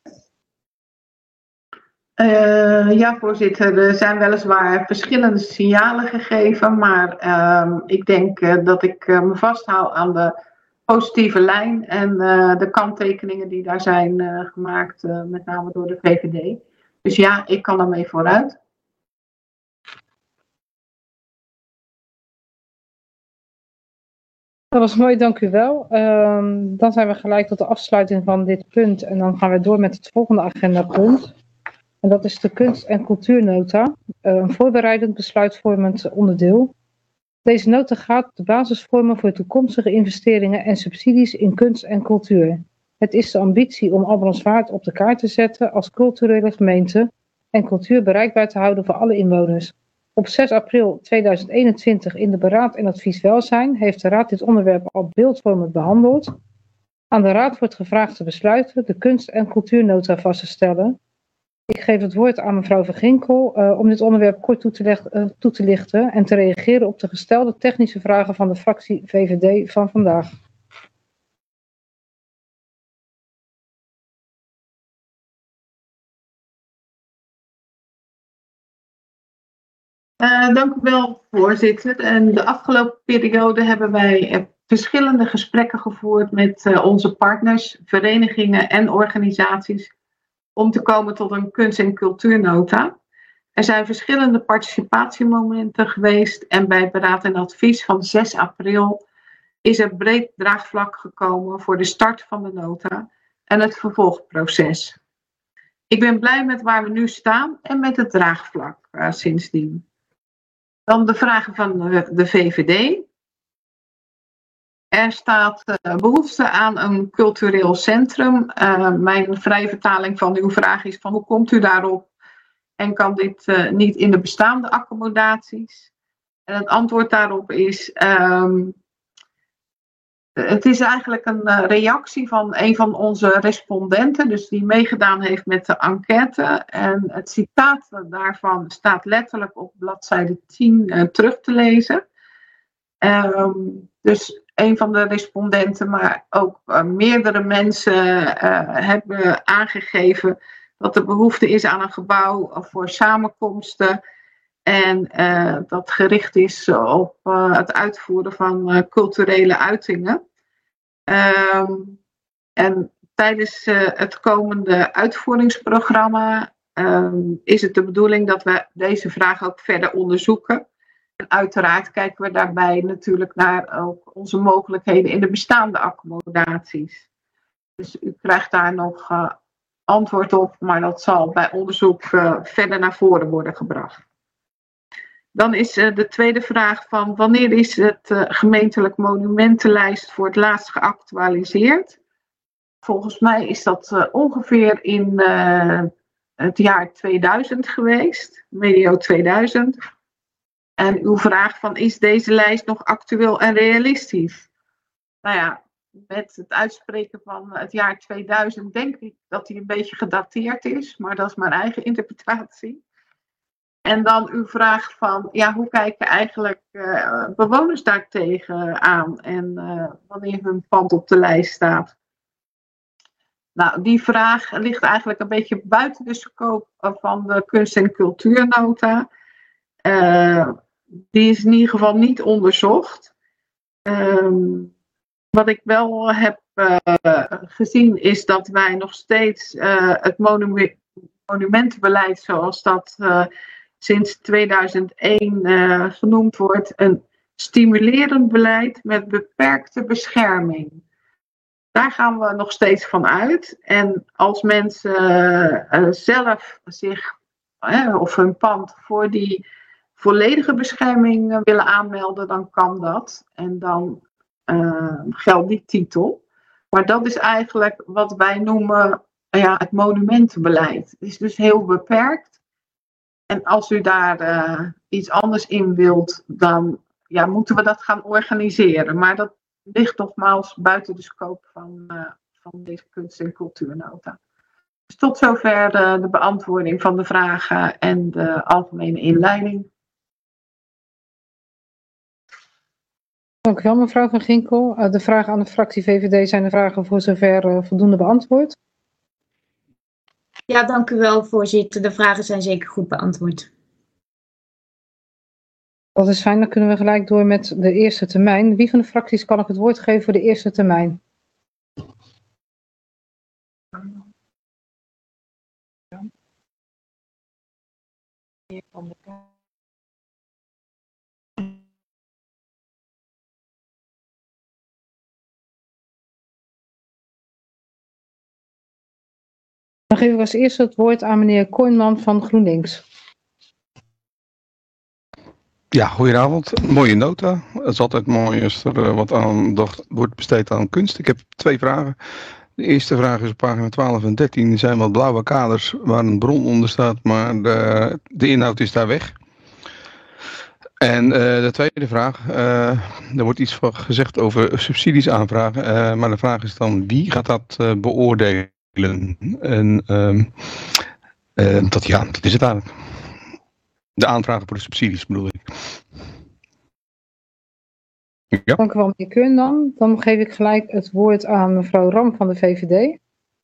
Uh, ja, voorzitter. Er zijn weliswaar verschillende signalen gegeven, maar uh, ik denk uh, dat ik uh, me vasthoud aan de positieve lijn en uh, de kanttekeningen die daar zijn uh, gemaakt, uh, met name door de V V D. Dus ja, ik kan ermee vooruit. Dat was mooi, dank u wel. Um, dan zijn we gelijk tot de afsluiting van dit punt en dan gaan we door met het volgende agendapunt. En dat is de kunst- en cultuurnota, uh, een voorbereidend besluitvormend onderdeel. Deze nota gaat de basis vormen voor toekomstige investeringen en subsidies in kunst en cultuur. Het is de ambitie om Albrandswaard op de kaart te zetten als culturele gemeente en cultuur bereikbaar te houden voor alle inwoners. Op zes april tweeduizend eenentwintig in de Beraad en Advies Welzijn heeft de Raad dit onderwerp al beeldvormend behandeld. Aan de Raad wordt gevraagd te besluiten de kunst- en cultuurnota vast te stellen. Ik geef het woord aan mevrouw Van Ginkel uh, om dit onderwerp kort toe te, leg, uh, toe te lichten en te reageren op de gestelde technische vragen van de fractie V V D van vandaag. Uh, dank u wel, voorzitter. En de afgelopen periode hebben wij uh, verschillende gesprekken gevoerd met uh, onze partners, verenigingen en organisaties om te komen tot een kunst- en cultuurnota. Er zijn verschillende participatiemomenten geweest en bij Beraad en Advies van zes april is er breed draagvlak gekomen voor de start van de nota en het vervolgproces. Ik ben blij met waar we nu staan en met het draagvlak uh, sindsdien. Dan de vragen van de V V D. Er staat uh, behoefte aan een cultureel centrum. Uh, mijn vrije vertaling van uw vraag is van hoe komt u daarop? En kan dit uh, niet in de bestaande accommodaties? En het antwoord daarop is... Um, het is eigenlijk een uh, reactie van een van onze respondenten, dus die meegedaan heeft met de enquête. En het citaat daarvan staat letterlijk op bladzijde tien uh, terug te lezen. Um, dus een van de respondenten, maar ook uh, meerdere mensen uh, hebben aangegeven dat er behoefte is aan een gebouw voor samenkomsten. En uh, dat gericht is op uh, het uitvoeren van uh, culturele uitingen. Um, en tijdens uh, het komende uitvoeringsprogramma um, is het de bedoeling dat we deze vraag ook verder onderzoeken. En uiteraard kijken we daarbij natuurlijk naar ook onze mogelijkheden in de bestaande accommodaties. Dus u krijgt daar nog uh, antwoord op, maar dat zal bij onderzoek uh, verder naar voren worden gebracht. Dan is uh, de tweede vraag van wanneer is het uh, gemeentelijk monumentenlijst voor het laatst geactualiseerd? Volgens mij is dat uh, ongeveer in uh, het jaar tweeduizend geweest, medio tweeduizend. En uw vraag van is deze lijst nog actueel en realistisch? Nou ja, met het uitspreken van het jaar tweeduizend denk ik dat die een beetje gedateerd is, maar dat is mijn eigen interpretatie. En dan uw vraag van, ja, hoe kijken eigenlijk uh, bewoners daar tegen aan en uh, wanneer hun pand op de lijst staat? Nou, die vraag ligt eigenlijk een beetje buiten de scope van de kunst- en cultuurnota. Uh, die is in ieder geval niet onderzocht. Um, wat ik wel heb uh, gezien is dat wij nog steeds uh, het monument monumentenbeleid, zoals dat uh, sinds tweeduizend één uh, genoemd wordt, een stimulerend beleid met beperkte bescherming. Daar gaan we nog steeds van uit. En als mensen uh, uh, zelf zich uh, of hun pand voor die volledige bescherming uh, willen aanmelden, dan kan dat. En dan uh, geldt die titel. Maar dat is eigenlijk wat wij noemen uh, ja, het monumentenbeleid. Het is dus heel beperkt. En als u daar uh, iets anders in wilt, dan ja, moeten we dat gaan organiseren. Maar dat ligt nogmaals buiten de scope van, uh, van deze kunst- en cultuurnota. Dus tot zover de, de beantwoording van de vragen en de algemene inleiding. Dank u wel, mevrouw Van Ginkel. Uh, de vragen aan de fractie V V D zijn de vragen voor zover uh, voldoende beantwoord. Ja, dank u wel, voorzitter. De vragen zijn zeker goed beantwoord. Dat is fijn, dan kunnen we gelijk door met de eerste termijn. Wie van de fracties kan ik het woord geven voor de eerste termijn? Dan geef ik als eerste het woord aan meneer Kooijman van GroenLinks. Ja, goedenavond. Mooie nota. Het is altijd mooi als er uh, wat aandacht wordt besteed aan kunst. Ik heb twee vragen. De eerste vraag is op pagina twaalf en dertien. Er zijn wat blauwe kaders waar een bron onder staat, maar de, de inhoud is daar weg. En uh, de tweede vraag, uh, er wordt iets van gezegd over subsidies aanvragen, uh, maar de vraag is dan wie gaat dat uh, beoordelen? En uh, uh, dat, ja, dat is het eigenlijk. De aanvragen voor de subsidies bedoel ik. Ja. Dank u wel, meneer Keun dan. Dan geef ik gelijk het woord aan mevrouw Ram van de V V D.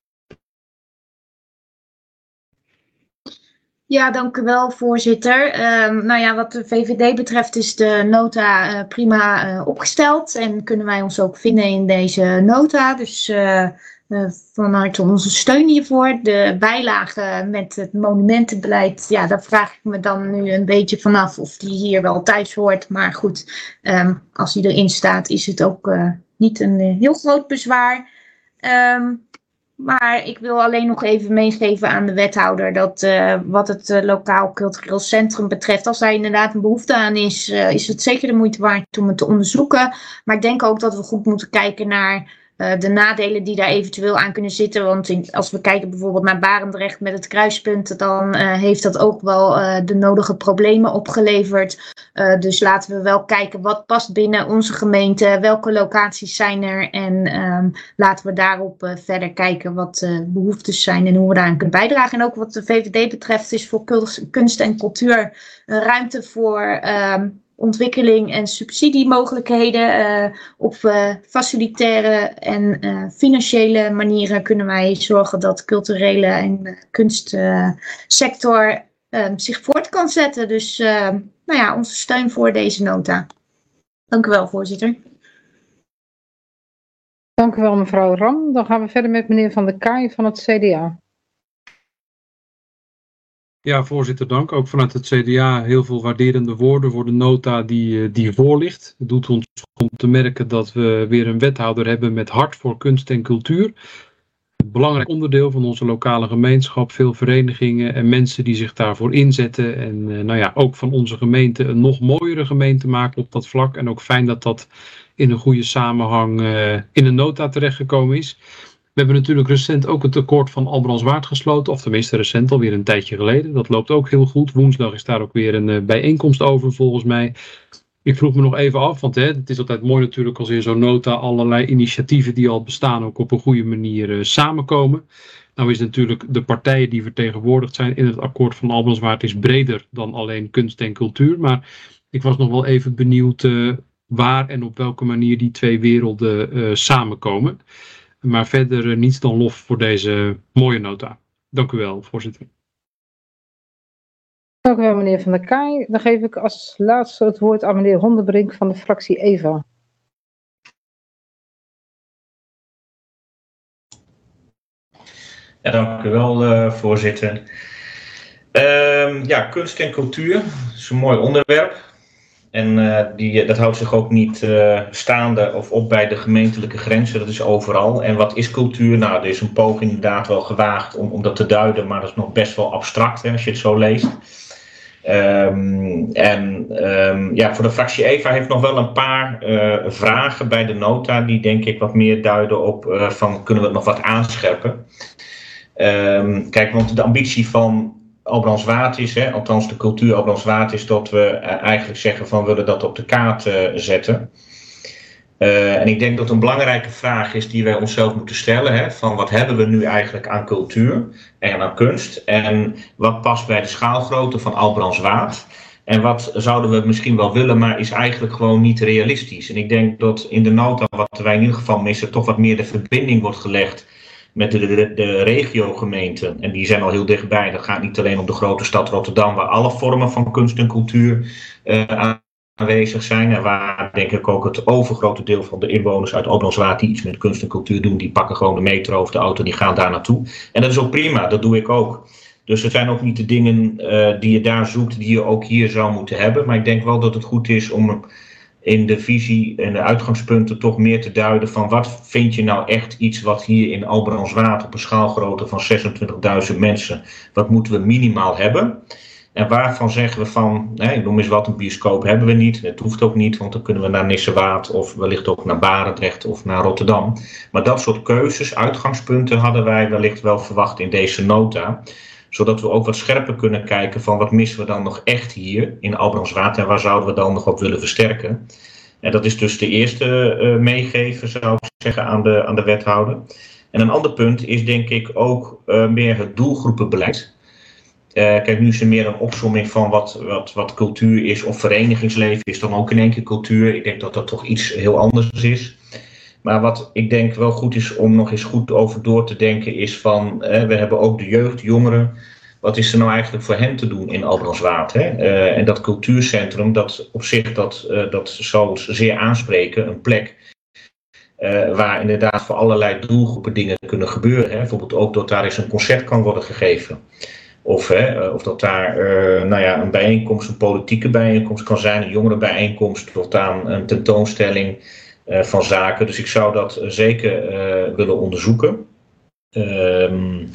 Ja, dank u wel, voorzitter. Uh, nou ja, wat de V V D betreft is de nota uh, prima uh, opgesteld en kunnen wij ons ook vinden in deze nota. Dus uh, uh, van harte onze steun hiervoor. De bijlage met het monumentenbeleid, ja, daar vraag ik me dan nu een beetje vanaf of die hier wel thuis hoort. Maar goed, um, als die erin staat is het ook uh, niet een uh, heel groot bezwaar. Um, Maar ik wil alleen nog even meegeven aan de wethouder dat uh, wat het uh, lokaal cultureel centrum betreft, als daar inderdaad een behoefte aan is, uh, is het zeker de moeite waard om het te onderzoeken. Maar ik denk ook dat we goed moeten kijken naar uh, de nadelen die daar eventueel aan kunnen zitten. Want in, als we kijken bijvoorbeeld naar Barendrecht met het kruispunt, dan uh, heeft dat ook wel uh, de nodige problemen opgeleverd. Uh, dus laten we wel kijken wat past binnen onze gemeente, welke locaties zijn er en um, laten we daarop uh, verder kijken wat uh, behoeftes zijn en hoe we daaraan kunnen bijdragen. En ook wat de V V D betreft is voor kunst en cultuur een ruimte voor um, ontwikkeling en subsidiemogelijkheden. Uh, op uh, facilitaire en uh, financiële manieren kunnen wij zorgen dat culturele en uh, kunstsector uh, zich voort kan zetten. Dus uh, nou ja, onze steun voor deze nota. Dank u wel, voorzitter. Dank u wel, mevrouw Ram. Dan gaan we verder met meneer Van der Kaai van het C D A. Ja, voorzitter, dank. Ook vanuit het C D A heel veel waarderende woorden voor de nota die, die voor ligt. Het doet ons om te merken dat we weer een wethouder hebben met hart voor kunst en cultuur. Een belangrijk onderdeel van onze lokale gemeenschap, veel verenigingen en mensen die zich daarvoor inzetten. En uh, nou ja, ook van onze gemeente een nog mooiere gemeente maken op dat vlak. En ook fijn dat dat in een goede samenhang uh, in een nota terechtgekomen is. We hebben natuurlijk recent ook het akkoord van Albrandswaard gesloten, of tenminste recent, alweer een tijdje geleden. Dat loopt ook heel goed. Woensdag is daar ook weer een uh, bijeenkomst over volgens mij. Ik vroeg me nog even af, want hè, het is altijd mooi natuurlijk als in zo'n nota allerlei initiatieven die al bestaan ook op een goede manier uh, samenkomen. Nou is natuurlijk de partijen die vertegenwoordigd zijn in het akkoord van Albrandswaard is breder dan alleen kunst en cultuur. Maar ik was nog wel even benieuwd uh, waar en op welke manier die twee werelden uh, samenkomen. Maar verder uh, niets dan lof voor deze mooie nota. Dank u wel, voorzitter. Dank u wel, meneer Van der Kaai. Dan geef ik als laatste het woord aan meneer Hondenbrink van de fractie EVA. Ja, dank u wel, uh, voorzitter. Uh, ja, kunst en cultuur, dat is een mooi onderwerp. En uh, die, dat houdt zich ook niet uh, staande of op bij de gemeentelijke grenzen, dat is overal. En wat is cultuur? Nou, er is een poging inderdaad wel gewaagd om, om dat te duiden, maar dat is nog best wel abstract, hè, als je het zo leest. Um, en um, ja, voor de fractie Eva heeft nog wel een paar uh, vragen bij de nota die denk ik wat meer duiden op uh, van kunnen we het nog wat aanscherpen. Um, kijk, want de ambitie van Albrandswaard is, hè, althans de cultuur Albrandswaard is dat we uh, eigenlijk zeggen van we willen dat op de kaart uh, zetten. Uh, en ik denk dat een belangrijke vraag is die wij onszelf moeten stellen, hè, van wat hebben we nu eigenlijk aan cultuur en aan kunst en wat past bij de schaalgrootte van Albrandswaard en wat zouden we misschien wel willen, maar is eigenlijk gewoon niet realistisch. En ik denk dat in de nota wat wij in ieder geval missen toch wat meer de verbinding wordt gelegd met de, de, de regiogemeenten. En die zijn al heel dichtbij. Dat gaat niet alleen om de grote stad Rotterdam, waar alle vormen van kunst en cultuur uh, aanwezig zijn. En waar denk ik ook het overgrote deel van de inwoners uit Albrandswaard die iets met kunst en cultuur doen, die pakken gewoon de metro of de auto, die gaan daar naartoe. En dat is ook prima, dat doe ik ook. Dus het zijn ook niet de dingen uh, die je daar zoekt, die je ook hier zou moeten hebben. Maar ik denk wel dat het goed is om in de visie en de uitgangspunten toch meer te duiden van wat vind je nou echt iets wat hier in Albrandswaard op een schaalgrootte van zesentwintigduizend mensen, wat moeten we minimaal hebben? En waarvan zeggen we van, hè, ik noem eens wat, een bioscoop hebben we niet, het hoeft ook niet, want dan kunnen we naar Nissewaard of wellicht ook naar Barendrecht of naar Rotterdam. Maar dat soort keuzes, uitgangspunten hadden wij wellicht wel verwacht in deze nota, zodat we ook wat scherper kunnen kijken van wat missen we dan nog echt hier in Albrandswaard en waar zouden we dan nog op willen versterken. En dat is dus de eerste uh, meegeven, zou ik zeggen, aan de, aan de wethouder. En een ander punt is denk ik ook uh, meer het doelgroepenbeleid. Uh, kijk, nu is er meer een opsomming van wat, wat, wat cultuur is of verenigingsleven is dan ook in één keer cultuur. Ik denk dat dat toch iets heel anders is. Maar wat ik denk wel goed is om nog eens goed over door te denken is van, eh, we hebben ook de jeugd, jongeren. Wat is er nou eigenlijk voor hen te doen in Albrandswaard? Hè? Uh, en dat cultuurcentrum, dat op zich, dat, uh, dat zou zeer aanspreken, een plek uh, waar inderdaad voor allerlei doelgroepen dingen kunnen gebeuren. Hè? Bijvoorbeeld ook dat daar eens een concert kan worden gegeven. Of, hè, of dat daar uh, nou ja, een bijeenkomst, een politieke bijeenkomst kan zijn, een jongerenbijeenkomst tot aan een tentoonstelling uh, van zaken. Dus ik zou dat uh, zeker uh, willen onderzoeken. Um,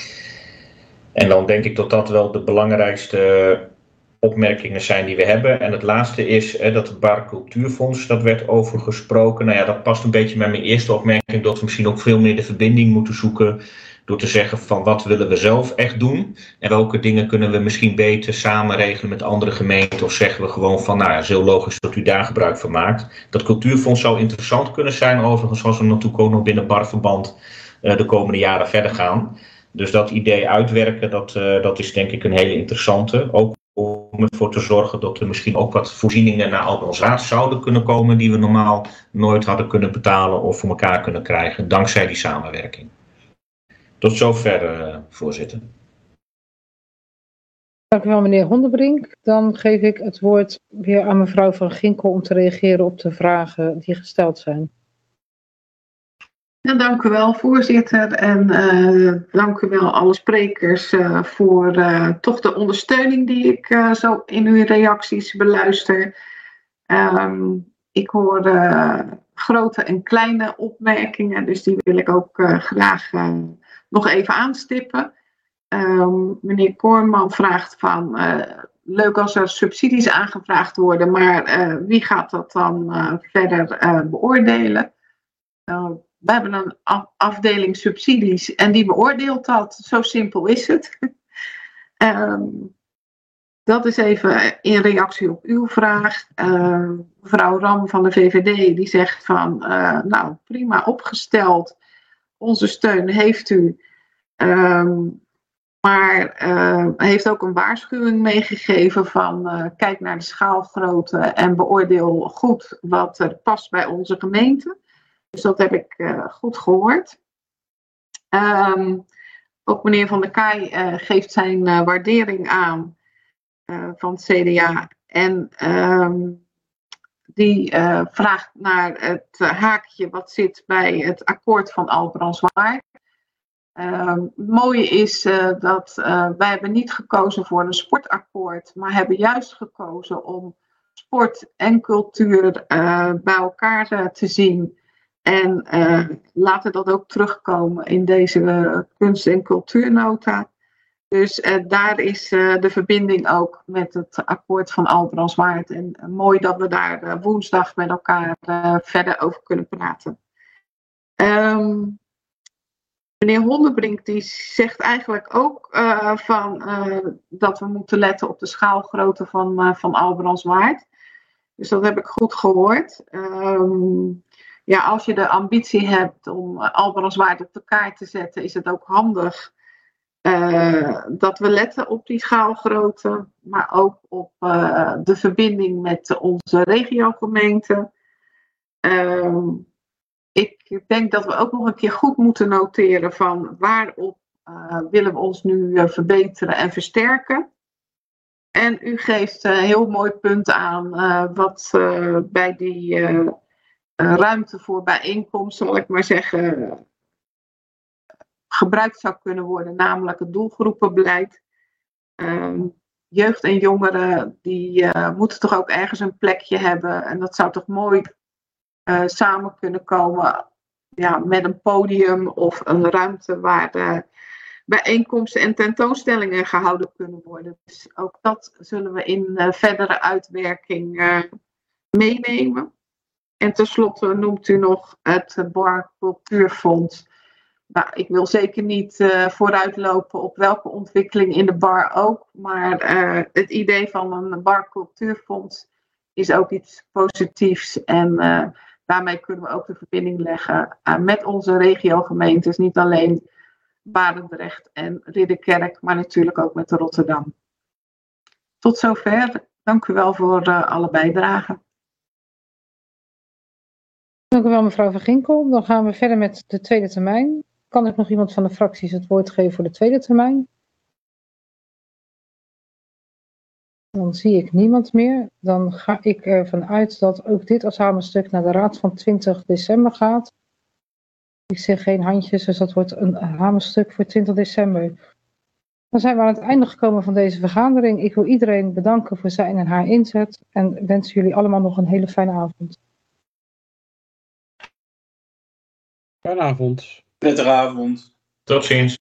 en dan denk ik dat dat wel de belangrijkste opmerkingen zijn die we hebben. En het laatste is hè, dat het Bar Cultuurfonds, dat werd over gesproken. Nou ja, dat past een beetje bij mijn eerste opmerking, dat we misschien ook veel meer de verbinding moeten zoeken door te zeggen van wat willen we zelf echt doen en welke dingen kunnen we misschien beter samen regelen met andere gemeenten of zeggen we gewoon van nou ja, het is heel logisch dat u daar gebruik van maakt. Dat cultuurfonds zou interessant kunnen zijn overigens als we natuurlijk ook nog binnen barverband uh, de komende jaren verder gaan. Dus dat idee uitwerken, dat, uh, dat is denk ik een hele interessante. Ook om ervoor te zorgen dat er misschien ook wat voorzieningen naar Albrandswaard zouden kunnen komen die we normaal nooit hadden kunnen betalen of voor elkaar kunnen krijgen dankzij die samenwerking. Tot zover, uh, voorzitter. Dank u wel, meneer Hondenbrink. Dan geef ik het woord weer aan mevrouw Van Ginkel om te reageren op de vragen die gesteld zijn. Ja, dank u wel, voorzitter. En uh, dank u wel alle sprekers uh, voor uh, toch de ondersteuning die ik uh, zo in uw reacties beluister. Um, ik hoor uh, grote en kleine opmerkingen, dus die wil ik ook uh, graag uh, nog even aanstippen. Um, meneer Koorman vraagt van, uh, leuk als er subsidies aangevraagd worden, maar uh, wie gaat dat dan uh, verder uh, beoordelen? Uh, we hebben een af- afdeling subsidies en die beoordeelt dat. Zo simpel is het. um, dat is even in reactie op uw vraag. Uh, mevrouw Ram van de V V D die zegt van, uh, nou prima opgesteld. Onze steun heeft u. Um, maar uh, heeft ook een waarschuwing meegegeven van uh, kijk naar de schaalgrootte en beoordeel goed wat er past bij onze gemeente. Dus dat heb ik uh, goed gehoord. Um, ook meneer Van der Kaai uh, geeft zijn uh, waardering aan uh, van het C D A. En um, die uh, vraagt naar het uh, haakje wat zit bij het akkoord van Albrandswaard. Uh, het mooie is uh, dat uh, wij hebben niet gekozen voor een sportakkoord, maar hebben juist gekozen om sport en cultuur uh, bij elkaar uh, te zien. En uh, laten dat ook terugkomen in deze uh, kunst- en cultuurnota. Dus uh, daar is uh, de verbinding ook met het akkoord van Albrandswaard. En uh, mooi dat we daar uh, woensdag met elkaar uh, verder over kunnen praten. Um, meneer Hondenbrink die zegt eigenlijk ook uh, van, uh, dat we moeten letten op de schaalgrootte van, uh, van Albrandswaard. Dus dat heb ik goed gehoord. Um, ja, als je de ambitie hebt om uh, Albrandswaard op de kaart te zetten, is het ook handig uh, dat we letten op die schaalgrootte, maar ook op uh, de verbinding met onze regiogemeenten. Um, ik denk dat we ook nog een keer goed moeten noteren van waarop uh, willen we ons nu uh, verbeteren en versterken. En u geeft een uh, heel mooi punt aan uh, wat uh, bij die uh, uh, ruimte voor bijeenkomst, zal ik maar zeggen, gebruikt zou kunnen worden, namelijk het doelgroepenbeleid. Uh, jeugd en jongeren die uh, moeten toch ook ergens een plekje hebben en dat zou toch mooi uh, samen kunnen komen, ja, met een podium of een ruimte waar de bijeenkomsten en tentoonstellingen gehouden kunnen worden. Dus ook dat zullen we in uh, verdere uitwerking uh, meenemen. En tenslotte noemt u nog het Bar Cultuurfonds. Nou, ik wil zeker niet uh, vooruitlopen op welke ontwikkeling in de bar ook, maar uh, het idee van een Bar Cultuurfonds is ook iets positiefs en uh, daarmee kunnen we ook de verbinding leggen uh, met onze regiogemeentes, niet alleen Barendrecht en Ridderkerk, maar natuurlijk ook met Rotterdam. Tot zover. Dank u wel voor uh, alle bijdragen. Dank u wel, mevrouw Van Ginkel. Dan gaan we verder met de tweede termijn. Kan ik nog iemand van de fracties het woord geven voor de tweede termijn? Dan zie ik niemand meer. Dan ga ik ervan uit dat ook dit als hamerstuk naar de raad van twintig december gaat. Ik zie geen handjes, dus dat wordt een hamerstuk voor twintig december. Dan zijn we aan het einde gekomen van deze vergadering. Ik wil iedereen bedanken voor zijn en haar inzet. En wens jullie allemaal nog een hele fijne avond. Fijne avond. Prettige avond. Tot ziens.